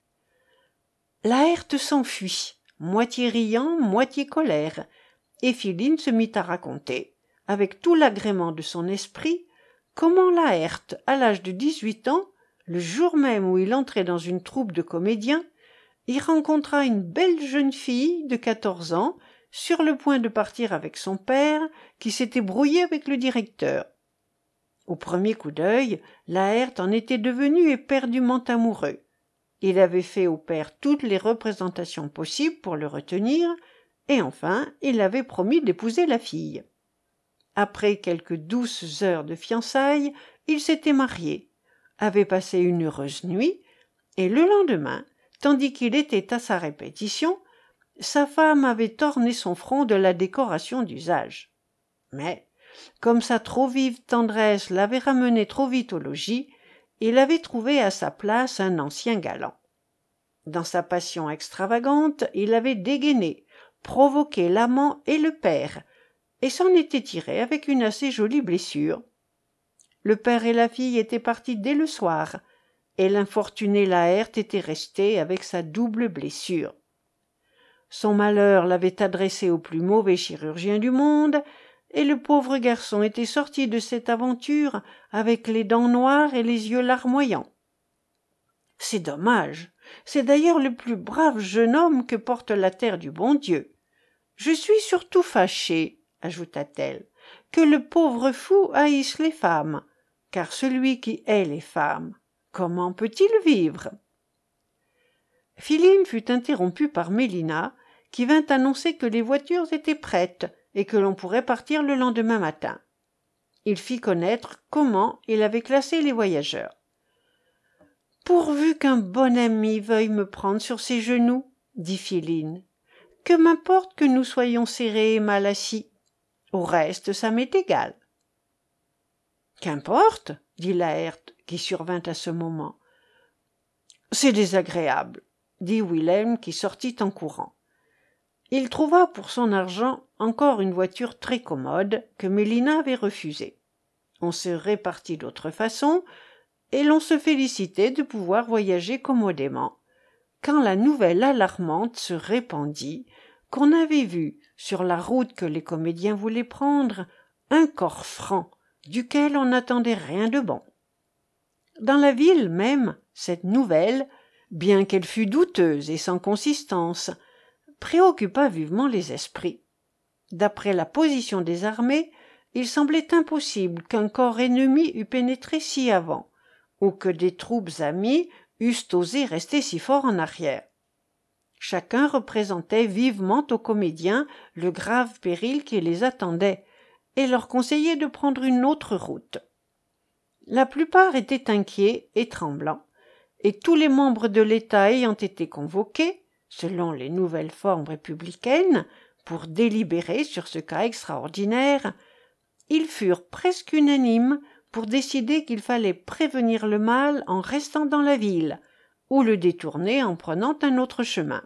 Laërte s'enfuit, moitié riant, moitié colère, et Philine se mit à raconter, avec tout l'agrément de son esprit, comment Laërte, à l'âge de dix-huit ans, le jour même où il entrait dans une troupe de comédiens, y rencontra une belle jeune fille de quatorze ans, sur le point de partir avec son père, qui s'était brouillé avec le directeur. Au premier coup d'œil, Laërte en était devenu éperdument amoureux. Il avait fait au père toutes les représentations possibles pour le retenir, et enfin il avait promis d'épouser la fille. Après quelques douces heures de fiançailles, il s'était marié, avait passé une heureuse nuit, et le lendemain, tandis qu'il était à sa répétition, sa femme avait orné son front de la décoration d'usage. Mais, comme sa trop vive tendresse l'avait ramené trop vite au logis, il avait trouvé à sa place un ancien galant. Dans sa passion extravagante, il avait dégainé, provoqué l'amant et le père, et s'en était tiré avec une assez jolie blessure. Le père et la fille étaient partis dès le soir, et l'infortuné Laërte était resté avec sa double blessure. Son malheur l'avait adressé au plus mauvais chirurgien du monde, et le pauvre garçon était sorti de cette aventure avec les dents noires et les yeux larmoyants. C'est dommage, c'est d'ailleurs le plus brave jeune homme que porte la terre du bon Dieu. Je suis surtout fâchée, ajouta-t-elle, que le pauvre fou haïsse les femmes, car celui qui hait les femmes, comment peut-il vivre? Philine fut interrompue par Mélina, qui vint annoncer que les voitures étaient prêtes et que l'on pourrait partir le lendemain matin. Il fit connaître comment il avait classé les voyageurs. « Pourvu qu'un bon ami veuille me prendre sur ses genoux, dit Philine. Que m'importe que nous soyons serrés et mal assis. Au reste, ça m'est égal. »« Qu'importe, dit Laërte, qui survint à ce moment. « C'est désagréable, dit Wilhelm, qui sortit en courant. Il trouva pour son argent encore une voiture très commode que Mélina avait refusée. On se répartit d'autre façon, et l'on se félicitait de pouvoir voyager commodément, quand la nouvelle alarmante se répandit qu'on avait vu, sur la route que les comédiens voulaient prendre, un corps franc, duquel on n'attendait rien de bon. Dans la ville même, cette nouvelle, bien qu'elle fût douteuse et sans consistance, préoccupa vivement les esprits. D'après la position des armées, il semblait impossible qu'un corps ennemi eût pénétré si avant, ou que des troupes amies eussent osé rester si fort en arrière. Chacun représentait vivement aux comédiens le grave péril qui les attendait, et leur conseillait de prendre une autre route. La plupart étaient inquiets et tremblants, et tous les membres de l'État ayant été convoqués, selon les nouvelles formes républicaines, pour délibérer sur ce cas extraordinaire, ils furent presque unanimes pour décider qu'il fallait prévenir le mal en restant dans la ville, ou le détourner en prenant un autre chemin.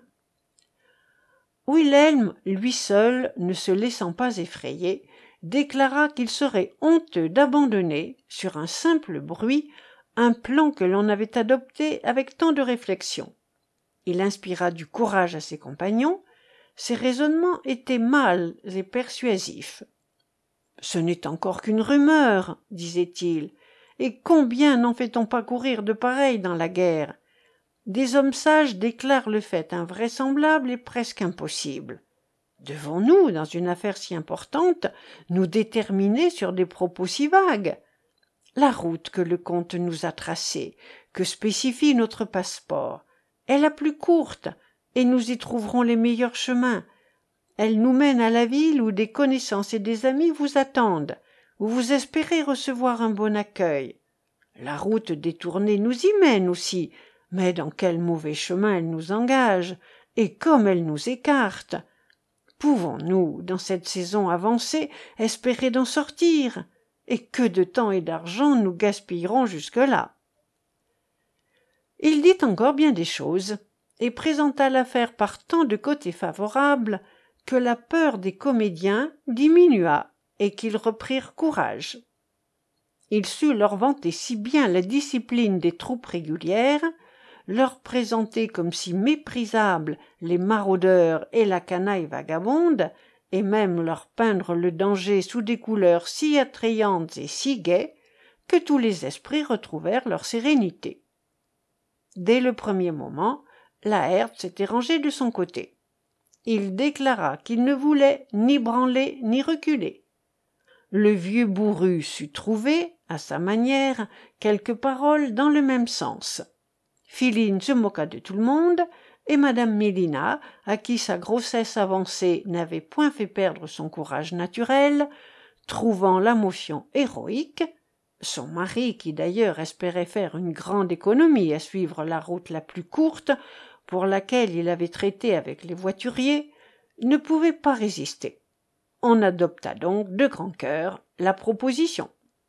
Wilhelm, lui seul, ne se laissant pas effrayer, déclara qu'il serait honteux d'abandonner, sur un simple bruit, un plan que l'on avait adopté avec tant de réflexion. Il inspira du courage à ses compagnons. Ses raisonnements étaient mâles et persuasifs. « Ce n'est encore qu'une rumeur, disait-il, et combien n'en fait-on pas courir de pareils dans la guerre? Des hommes sages déclarent le fait invraisemblable et presque impossible. Devons-nous, dans une affaire si importante, nous déterminer sur des propos si vagues? La route que le comte nous a tracée, que spécifie notre passeport, est la plus courte, et nous y trouverons les meilleurs chemins. Elle nous mène à la ville où des connaissances et des amis vous attendent, où vous espérez recevoir un bon accueil. La route détournée nous y mène aussi, mais dans quel mauvais chemin elle nous engage, et comme elle nous écarte! Pouvons-nous, dans cette saison avancée, espérer d'en sortir? Et que de temps et d'argent nous gaspillerons jusque-là? » Il dit encore bien des choses, et présenta l'affaire par tant de côtés favorables que la peur des comédiens diminua et qu'ils reprirent courage. Il sut leur vanter si bien la discipline des troupes régulières, leur présenter comme si méprisables les maraudeurs et la canaille vagabonde, et même leur peindre le danger sous des couleurs si attrayantes et si gaies, que tous les esprits retrouvèrent leur sérénité. Dès le premier moment, Laërte s'était rangé de son côté. Il déclara qu'il ne voulait ni branler ni reculer. le vieux bourru sut trouver, à sa manière, quelques paroles dans le même sens. Philine se moqua de tout le monde, et madame Mélina, à qui sa grossesse avancée n'avait point fait perdre son courage naturel, trouvant la motion héroïque, son mari, qui d'ailleurs espérait faire une grande économie à suivre la route la plus courte, pour laquelle il avait traité avec les voituriers, ne pouvait pas résister. On adopta donc de grand cœur la proposition.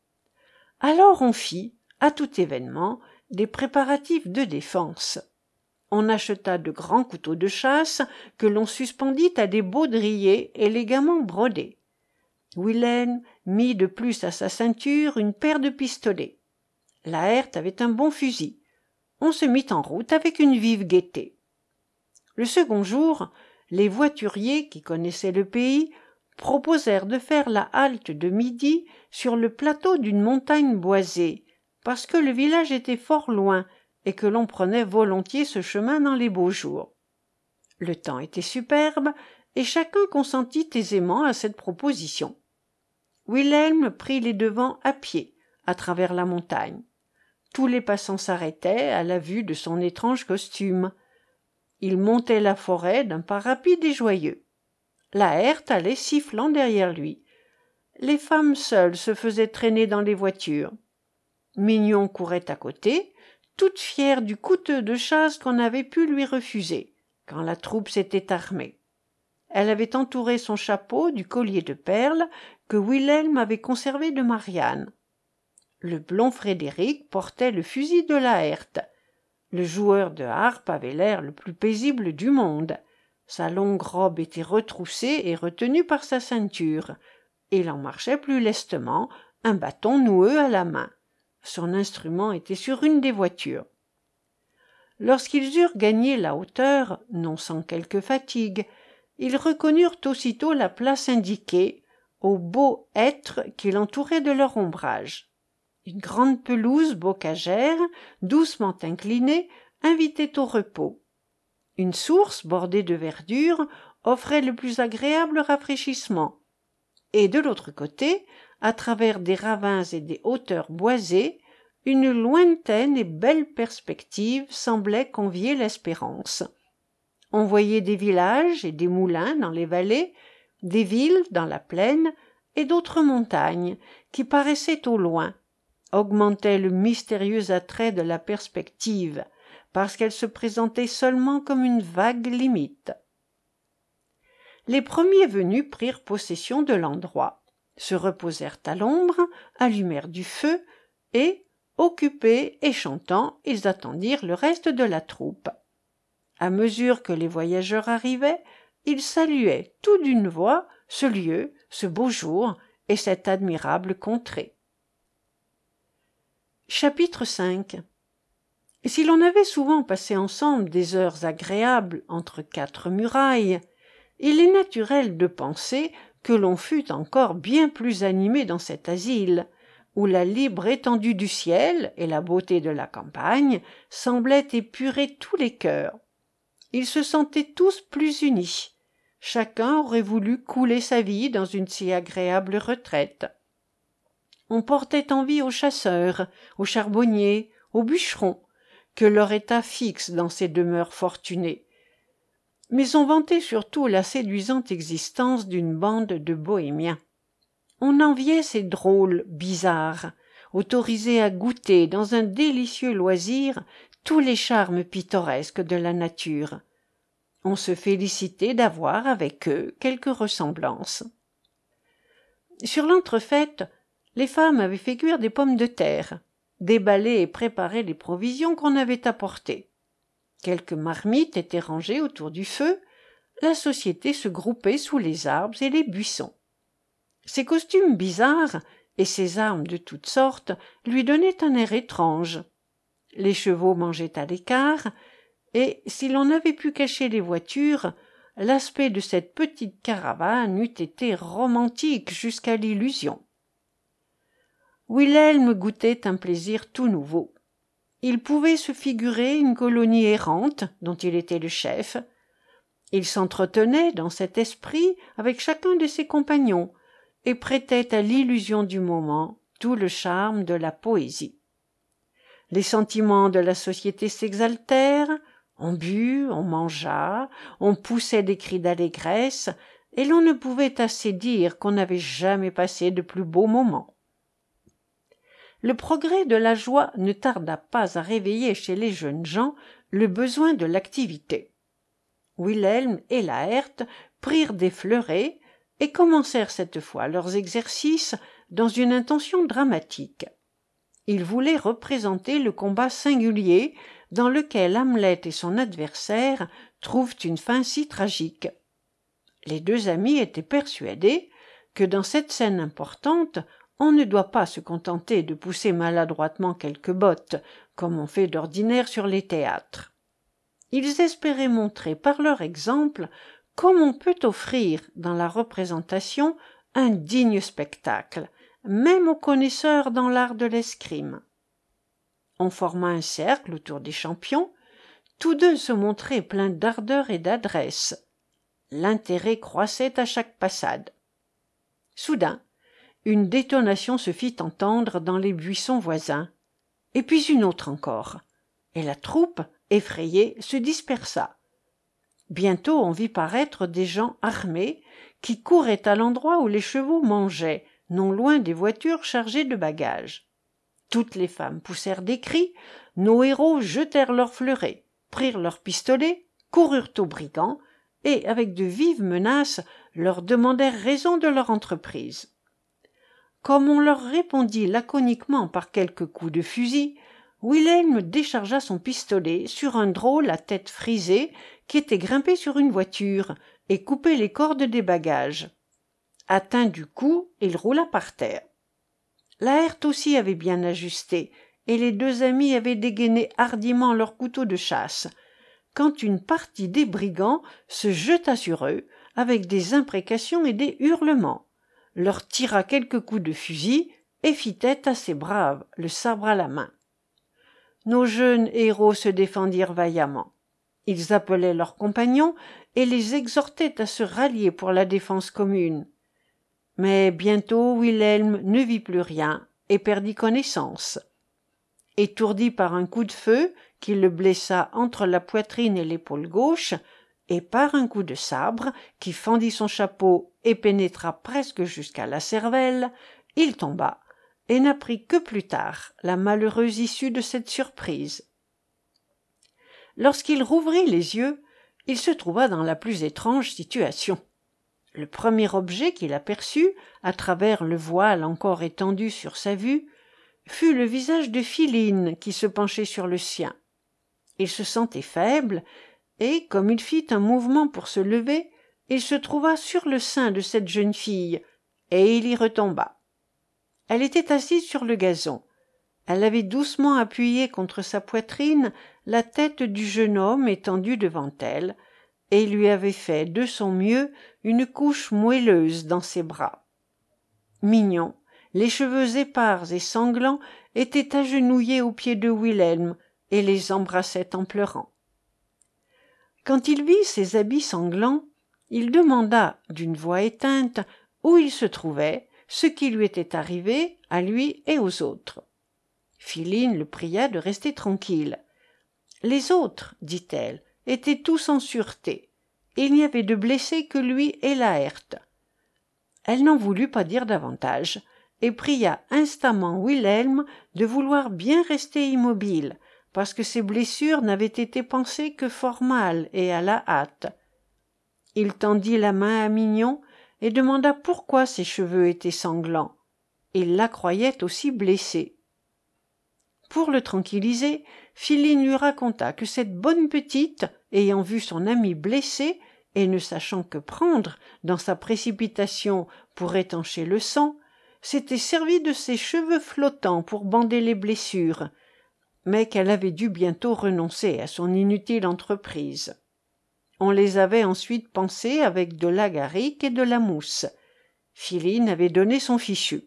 Alors on fit, à tout événement, des préparatifs de défense. On acheta de grands couteaux de chasse que l'on suspendit à des baudriers élégamment brodés. Wilhelm mit de plus à sa ceinture une paire de pistolets. Laërte avait un bon fusil. On se mit en route avec une vive gaieté. Le second jour, les voituriers, qui connaissaient le pays, proposèrent de faire la halte de midi sur le plateau d'une montagne boisée, parce que le village était fort loin et que l'on prenait volontiers ce chemin dans les beaux jours. Le temps était superbe, et chacun consentit aisément à cette proposition. Wilhelm prit les devants à pied, à travers la montagne. Tous les passants s'arrêtaient à la vue de son étrange costume. Il montait la forêt d'un pas rapide et joyeux. Laërte allait sifflant derrière lui. Les femmes seules se faisaient traîner dans les voitures. Mignon courait à côté, toute fière du coûteux de chasse qu'on avait pu lui refuser, quand la troupe s'était armée. Elle avait entouré son chapeau du collier de perles que Wilhelm avait conservé de Marianne. Le blond Frédéric portait le fusil de Laërte. Le joueur de harpe avait l'air le plus paisible du monde. Sa longue robe était retroussée et retenue par sa ceinture. Il en marchait plus lestement, un bâton noueux à la main. Son instrument était sur une des voitures. Lorsqu'ils eurent gagné la hauteur, non sans quelque fatigue, ils reconnurent aussitôt la place indiquée, aux beaux hêtres qui l'entouraient de leur ombrage. Une grande pelouse bocagère, doucement inclinée, invitait au repos. Une source bordée de verdure offrait le plus agréable rafraîchissement. Et de l'autre côté, à travers des ravins et des hauteurs boisées, une lointaine et belle perspective semblait convier l'espérance. On voyait des villages et des moulins dans les vallées, des villes dans la plaine et d'autres montagnes qui paraissaient au loin, augmentaient le mystérieux attrait de la perspective, parce qu'elle se présentait seulement comme une vague limite. Les premiers venus prirent possession de l'endroit, se reposèrent à l'ombre, allumèrent du feu, et, occupés et chantant, ils attendirent le reste de la troupe. À mesure que les voyageurs arrivaient, ils saluaient tout d'une voix ce lieu, ce beau jour et cette admirable contrée. Chapitre cinq. Si l'on avait souvent passé ensemble des heures agréables entre quatre murailles, il est naturel de penser que l'on fût encore bien plus animé dans cet asile, où la libre étendue du ciel et la beauté de la campagne semblaient épurer tous les cœurs. Ils se sentaient tous plus unis. Chacun aurait voulu couler sa vie dans une si agréable retraite. On portait envie aux chasseurs, aux charbonniers, aux bûcherons, que leur état fixe dans ces demeures fortunées. Mais on vantait surtout la séduisante existence d'une bande de bohémiens. On enviait ces drôles bizarres, autorisés à goûter dans un délicieux loisir tous les charmes pittoresques de la nature. On se félicitait d'avoir avec eux quelque ressemblance. Sur l'entrefaite, les femmes avaient fait cuire des pommes de terre, déballé et préparé les provisions qu'on avait apportées. Quelques marmites étaient rangées autour du feu, la société se groupait sous les arbres et les buissons. Ses costumes bizarres et ses armes de toutes sortes lui donnaient un air étrange. Les chevaux mangeaient à l'écart, et si l'on avait pu cacher les voitures, l'aspect de cette petite caravane eût été romantique jusqu'à l'illusion. Wilhelm goûtait un plaisir tout nouveau. Il pouvait se figurer une colonie errante dont il était le chef. Il s'entretenait dans cet esprit avec chacun de ses compagnons, et prêtait à l'illusion du moment tout le charme de la poésie. Les sentiments de la société s'exaltèrent, on but, on mangea, on poussait des cris d'allégresse, et l'on ne pouvait assez dire qu'on n'avait jamais passé de plus beaux moments. Le progrès de la joie ne tarda pas à réveiller chez les jeunes gens le besoin de l'activité. Wilhelm et Laërte prirent des fleurets et commencèrent cette fois leurs exercices dans une intention dramatique. Ils voulaient représenter le combat singulier dans lequel Hamlet et son adversaire trouvent une fin si tragique. Les deux amis étaient persuadés que dans cette scène importante, on ne doit pas se contenter de pousser maladroitement quelques bottes, comme on fait d'ordinaire sur les théâtres. Ils espéraient montrer par leur exemple comme on peut offrir dans la représentation un digne spectacle, même aux connaisseurs dans l'art de l'escrime. On forma un cercle autour des champions, tous deux se montraient pleins d'ardeur et d'adresse. L'intérêt croissait à chaque passade. Soudain, une détonation se fit entendre dans les buissons voisins, et puis une autre encore, et la troupe, effrayée, se dispersa. Bientôt on vit paraître des gens armés qui couraient à l'endroit où les chevaux mangeaient, non loin des voitures chargées de bagages. Toutes les femmes poussèrent des cris, nos héros jetèrent leurs fleurets, prirent leurs pistolets, coururent aux brigands, et, avec de vives menaces, leur demandèrent raison de leur entreprise. Comme on leur répondit laconiquement par quelques coups de fusil, Wilhelm déchargea son pistolet sur un drôle à tête frisée qui était grimpé sur une voiture et coupait les cordes des bagages. Atteint du coup, il roula par terre. Laërte aussi avait bien ajusté, et les deux amis avaient dégainé hardiment leurs couteaux de chasse, quand une partie des brigands se jeta sur eux avec des imprécations et des hurlements, leur tira quelques coups de fusil et fit tête assez brave, le sabre à la main. Nos jeunes héros se défendirent vaillamment. Ils appelaient leurs compagnons et les exhortaient à se rallier pour la défense commune. Mais bientôt Wilhelm ne vit plus rien et perdit connaissance. Étourdi par un coup de feu qui le blessa entre la poitrine et l'épaule gauche, et par un coup de sabre qui fendit son chapeau et pénétra presque jusqu'à la cervelle, il tomba et n'apprit que plus tard la malheureuse issue de cette surprise. Lorsqu'il rouvrit les yeux, il se trouva dans la plus étrange situation. Le premier objet qu'il aperçut, à travers le voile encore étendu sur sa vue, fut le visage de Philine qui se penchait sur le sien. Il se sentait faible, et, comme il fit un mouvement pour se lever, il se trouva sur le sein de cette jeune fille, et il y retomba. Elle était assise sur le gazon. Elle avait doucement appuyé contre sa poitrine la tête du jeune homme étendu devant elle, et lui avait fait de son mieux une couche moelleuse dans ses bras. Mignon, les cheveux épars et sanglants, était agenouillé aux pieds de Wilhelm et les embrassait en pleurant. Quand il vit ses habits sanglants, il demanda d'une voix éteinte où il se trouvait, ce qui lui était arrivé à lui et aux autres. Philine le pria de rester tranquille. Les autres, dit-elle, étaient tous en sûreté. Il n'y avait de blessés que lui et Laërte. Elle n'en voulut pas dire davantage, et pria instamment Wilhelm de vouloir bien rester immobile, parce que ses blessures n'avaient été pansées que fort mal et à la hâte. Il tendit la main à Mignon et demanda pourquoi ses cheveux étaient sanglants. Il la croyait aussi blessée. Pour le tranquilliser, Philine lui raconta que cette bonne petite, ayant vu son amie blessée et ne sachant que prendre dans sa précipitation pour étancher le sang, s'était servie de ses cheveux flottants pour bander les blessures, mais qu'elle avait dû bientôt renoncer à son inutile entreprise. On les avait ensuite pansés avec de l'agaric et de la mousse. Philine avait donné son fichu.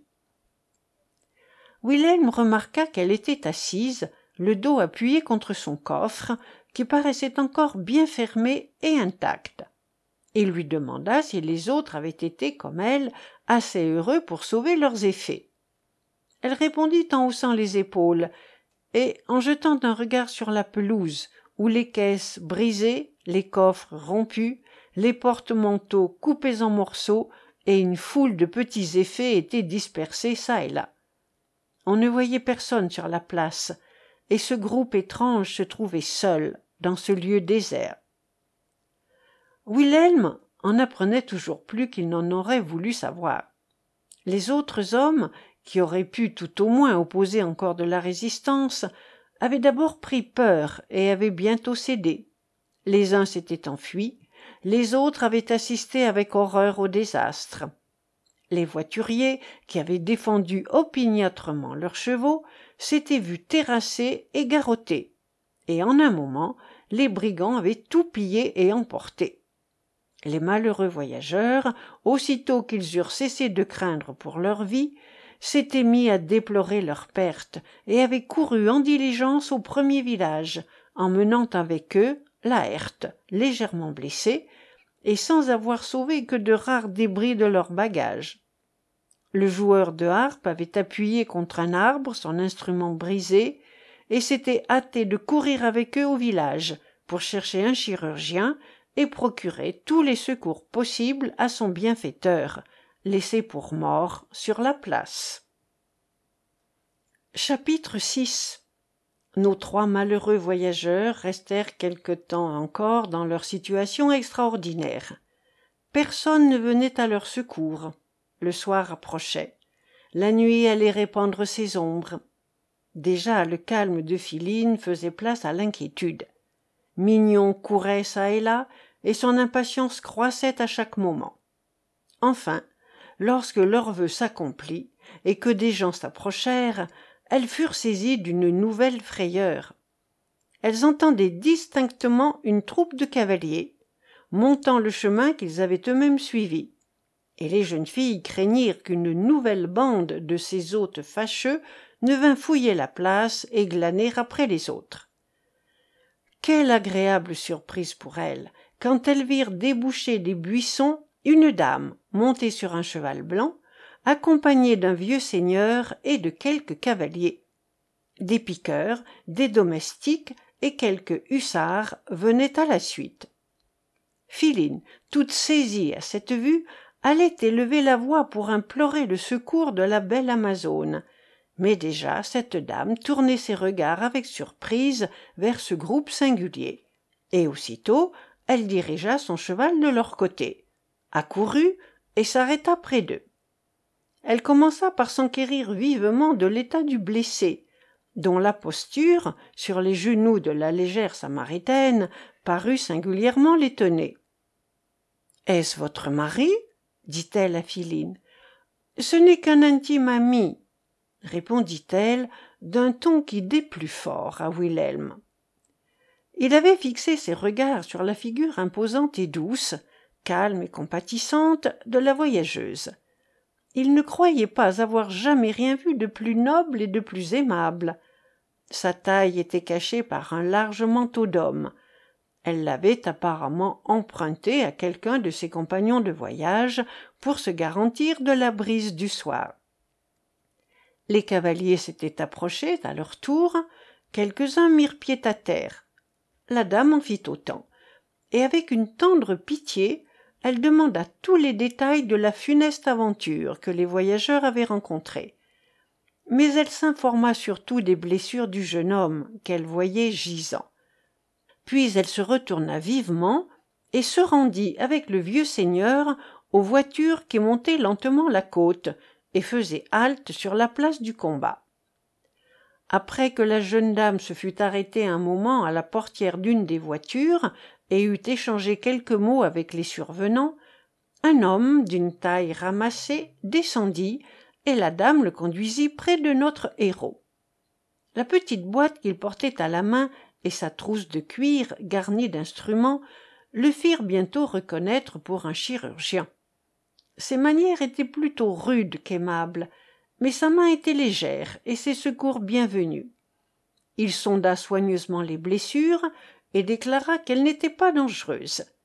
Wilhelm remarqua qu'elle était assise, le dos appuyé contre son coffre, qui paraissait encore bien fermé et intact. et lui demanda si les autres avaient été, comme elle, assez heureux pour sauver leurs effets. Elle répondit en haussant les épaules, et en jetant un regard sur la pelouse, où les caisses brisées, les coffres rompus, les porte-manteaux coupés en morceaux, et une foule de petits effets étaient dispersés çà et là. On ne voyait personne sur la place, et ce groupe étrange se trouvait seul dans ce lieu désert. Wilhelm en apprenait toujours plus qu'il n'en aurait voulu savoir. Les autres hommes, qui auraient pu tout au moins opposer encore de la résistance, avaient d'abord pris peur et avaient bientôt cédé. Les uns s'étaient enfuis, les autres avaient assisté avec horreur au désastre. Les voituriers, qui avaient défendu opiniâtrement leurs chevaux, s'étaient vus terrassés et garrottés, et en un moment les brigands avaient tout pillé et emporté. Les malheureux voyageurs, aussitôt qu'ils eurent cessé de craindre pour leur vie, s'étaient mis à déplorer leur perte et avaient couru en diligence au premier village, emmenant avec eux Laërte, légèrement blessé, et sans avoir sauvé que de rares débris de leur bagage. Le joueur de harpe avait appuyé contre un arbre son instrument brisé et s'était hâté de courir avec eux au village pour chercher un chirurgien et procurer tous les secours possibles à son bienfaiteur, laissé pour mort sur la place. Chapitre six. Nos trois malheureux voyageurs restèrent quelque temps encore dans leur situation extraordinaire. Personne ne venait à leur secours. Le soir approchait. La nuit allait répandre ses ombres. Déjà le calme de Philine faisait place à l'inquiétude. Mignon courait çà et là, et son impatience croissait à chaque moment. Enfin, lorsque leur vœu s'accomplit, et que des gens s'approchèrent, elles furent saisies d'une nouvelle frayeur. Elles entendaient distinctement une troupe de cavaliers, montant le chemin qu'ils avaient eux-mêmes suivi, et les jeunes filles craignirent qu'une nouvelle bande de ces hôtes fâcheux ne vînt fouiller la place et glaner après les autres. Quelle agréable surprise pour elles, quand elles virent déboucher des buissons une dame montée sur un cheval blanc, accompagnée d'un vieux seigneur et de quelques cavaliers. Des piqueurs, des domestiques et quelques hussards venaient à la suite. Philine, toute saisie à cette vue, allait élever la voix pour implorer le secours de la belle Amazone, mais déjà cette dame tournait ses regards avec surprise vers ce groupe singulier, et aussitôt elle dirigea son cheval de leur côté, accourut et s'arrêta près d'eux. Elle commença par s'enquérir vivement de l'état du blessé, dont la posture, sur les genoux de la légère Samaritaine, parut singulièrement l'étonner. « Est-ce votre mari ?» dit-elle à Philine. « Ce n'est qu'un intime ami, » répondit-elle d'un ton qui déplut fort à Wilhelm. Il avait fixé ses regards sur la figure imposante et douce, calme et compatissante de la voyageuse. Il ne croyait pas avoir jamais rien vu de plus noble et de plus aimable. Sa taille était cachée par un large manteau d'homme. Elle l'avait apparemment emprunté à quelqu'un de ses compagnons de voyage pour se garantir de la brise du soir. Les cavaliers s'étaient approchés à leur tour, quelques-uns mirent pied à terre. La dame en fit autant, et avec une tendre pitié, elle demanda tous les détails de la funeste aventure que les voyageurs avaient rencontrée. Mais elle s'informa surtout des blessures du jeune homme qu'elle voyait gisant. Puis elle se retourna vivement et se rendit avec le vieux seigneur aux voitures qui montaient lentement la côte et faisaient halte sur la place du combat. Après que la jeune dame se fut arrêtée un moment à la portière d'une des voitures et eut échangé quelques mots avec les survenants, un homme d'une taille ramassée descendit et la dame le conduisit près de notre héros. La petite boîte qu'il portait à la main et sa trousse de cuir garnie d'instruments le firent bientôt reconnaître pour un chirurgien. Ses manières étaient plutôt rudes qu'aimables, mais sa main était légère et ses secours bienvenus. Il sonda soigneusement les blessures et déclara qu'elles n'étaient pas dangereuses.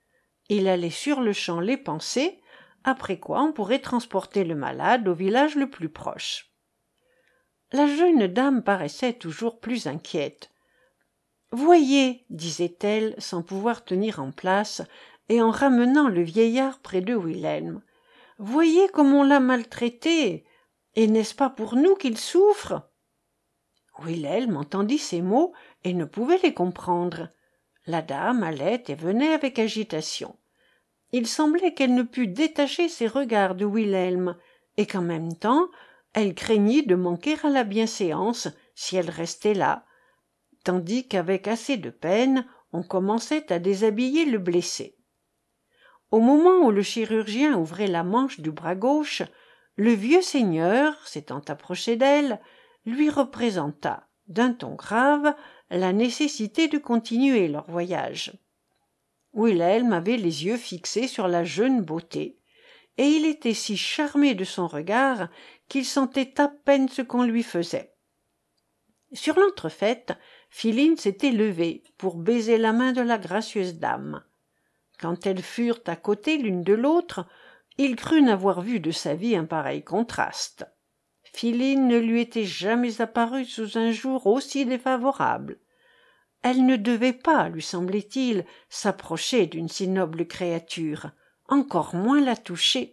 Il allait sur-le-champ les panser, après quoi on pourrait transporter le malade au village le plus proche. La jeune dame paraissait toujours plus inquiète. « Voyez, disait-elle sans pouvoir tenir en place et en ramenant le vieillard près de Wilhelm, voyez comme on l'a maltraité, et n'est-ce pas pour nous qu'il souffre ?» Wilhelm entendit ces mots et ne pouvait les comprendre. La dame allait et venait avec agitation. Il semblait qu'elle ne pût détacher ses regards de Wilhelm, et qu'en même temps, elle craignit de manquer à la bienséance si elle restait là, tandis qu'avec assez de peine, on commençait à déshabiller le blessé. Au moment où le chirurgien ouvrait la manche du bras gauche, le vieux seigneur, s'étant approché d'elle, lui représenta, d'un ton grave, la nécessité de continuer leur voyage. Wilhelm avait les yeux fixés sur la jeune beauté, et il était si charmé de son regard qu'il sentait à peine ce qu'on lui faisait. Sur l'entrefaite, Philine s'était levée pour baiser la main de la gracieuse dame. Quand elles furent à côté l'une de l'autre, il crut n'avoir vu de sa vie un pareil contraste. Philine ne lui était jamais apparue sous un jour aussi défavorable. Elle ne devait pas, lui semblait-il, s'approcher d'une si noble créature, encore moins la toucher.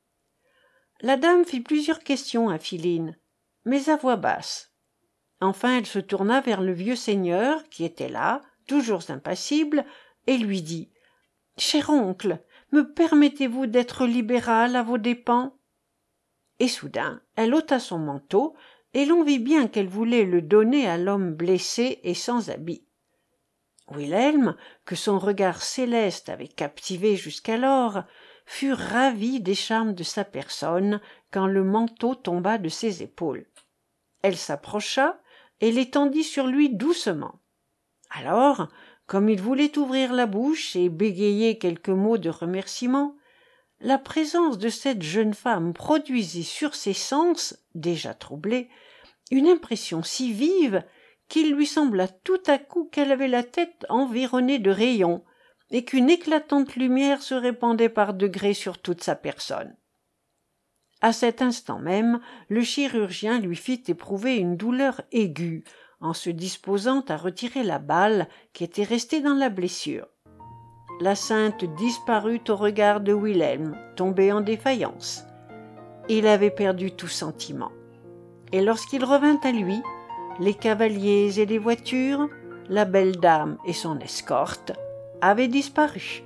La dame fit plusieurs questions à Philine, mais à voix basse. Enfin elle se tourna vers le vieux seigneur, qui était là, toujours impassible, et lui dit « Cher oncle, me permettez-vous d'être libéral à vos dépens ?» Et soudain elle ôta son manteau, et l'on vit bien qu'elle voulait le donner à l'homme blessé et sans habit. Wilhelm, que son regard céleste avait captivé jusqu'alors, fut ravi des charmes de sa personne quand le manteau tomba de ses épaules. Elle s'approcha et l'étendit sur lui doucement. Alors, comme il voulait ouvrir la bouche et bégayer quelques mots de remerciement, la présence de cette jeune femme produisit sur ses sens, déjà troublés, une impression si vive qu'il lui sembla tout à coup qu'elle avait la tête environnée de rayons et qu'une éclatante lumière se répandait par degrés sur toute sa personne. À cet instant même, le chirurgien lui fit éprouver une douleur aiguë en se disposant à retirer la balle qui était restée dans la blessure. La sainte disparut au regard de Wilhelm, tombé en défaillance. Il avait perdu tout sentiment. Et lorsqu'il revint à lui, les cavaliers et les voitures, la belle dame et son escorte avaient disparu.